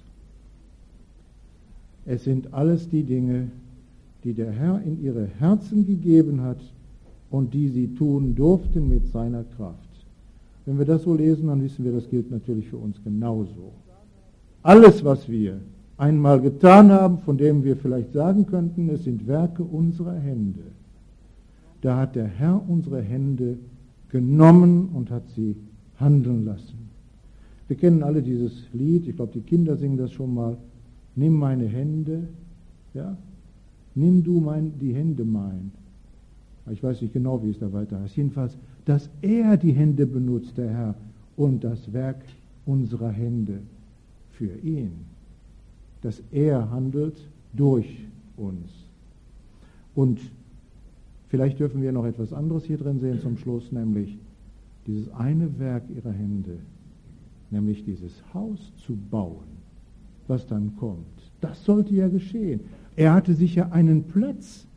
Es sind alles die Dinge, die der Herr in ihre Herzen gegeben hat und die sie tun durften mit seiner Kraft. Wenn wir das so lesen, dann wissen wir, das gilt natürlich für uns genauso. Alles, was wir einmal getan haben, von dem wir vielleicht sagen könnten, es sind Werke unserer Hände, da hat der Herr unsere Hände genommen und hat sie handeln lassen. Wir kennen alle dieses Lied, ich glaube, die Kinder singen das schon mal. Nimm meine Hände, ja, nimm du mein, die Hände mein. Ich weiß nicht genau, wie es da weiter heißt. Jedenfalls, dass er die Hände benutzt, der Herr, und das Werk unserer Hände für ihn. Dass er handelt durch uns. Und vielleicht dürfen wir noch etwas anderes hier drin sehen zum Schluss, nämlich dieses eine Werk ihrer Hände, nämlich dieses Haus zu bauen, was dann kommt. Das sollte ja geschehen. Er hatte sich ja einen Platz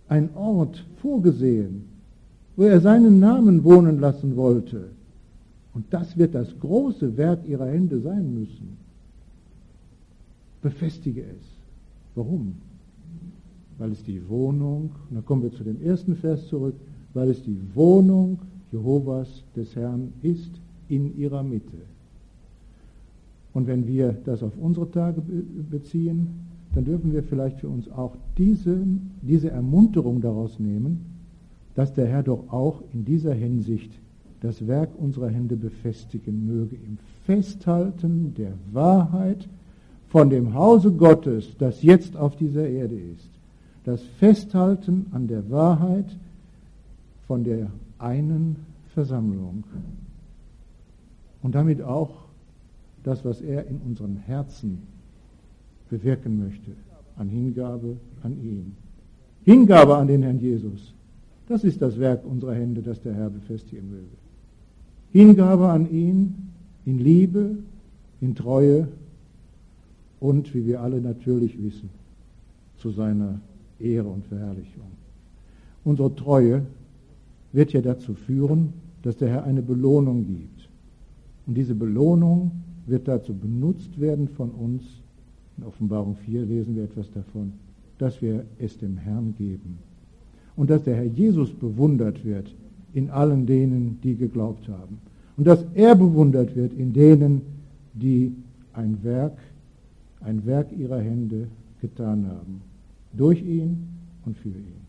einen Ort vorgesehen, wo er seinen Namen wohnen lassen wollte. Und das wird das große Werk ihrer Hände sein müssen. Befestige es. Warum? Weil es die Wohnung, und dann kommen wir zu dem ersten Vers zurück, weil es die Wohnung Jehovas des Herrn ist in ihrer Mitte. Und wenn wir das auf unsere Tage beziehen, dann dürfen wir vielleicht für uns auch diese, diese Ermunterung daraus nehmen, dass der Herr doch auch in dieser Hinsicht das Werk unserer Hände befestigen möge, im Festhalten der Wahrheit von dem Hause Gottes, das jetzt auf dieser Erde ist. Das Festhalten an der Wahrheit von der einen Versammlung. Und damit auch das, was er in unseren Herzen bewirken möchte, an Hingabe an ihn. Hingabe an den Herrn Jesus. Das ist das Werk unserer Hände, das der Herr befestigen möge. Hingabe an ihn in Liebe, in Treue und, wie wir alle natürlich wissen, zu seiner Ehre und Verherrlichung. Unsere Treue wird ja dazu führen, dass der Herr eine Belohnung gibt. Und diese Belohnung wird dazu benutzt werden von uns. In Offenbarung vier lesen wir etwas davon, dass wir es dem Herrn geben. Und dass der Herr Jesus bewundert wird in allen denen, die geglaubt haben. Und dass er bewundert wird in denen, die ein Werk, ein Werk ihrer Hände getan haben. Durch ihn und für ihn.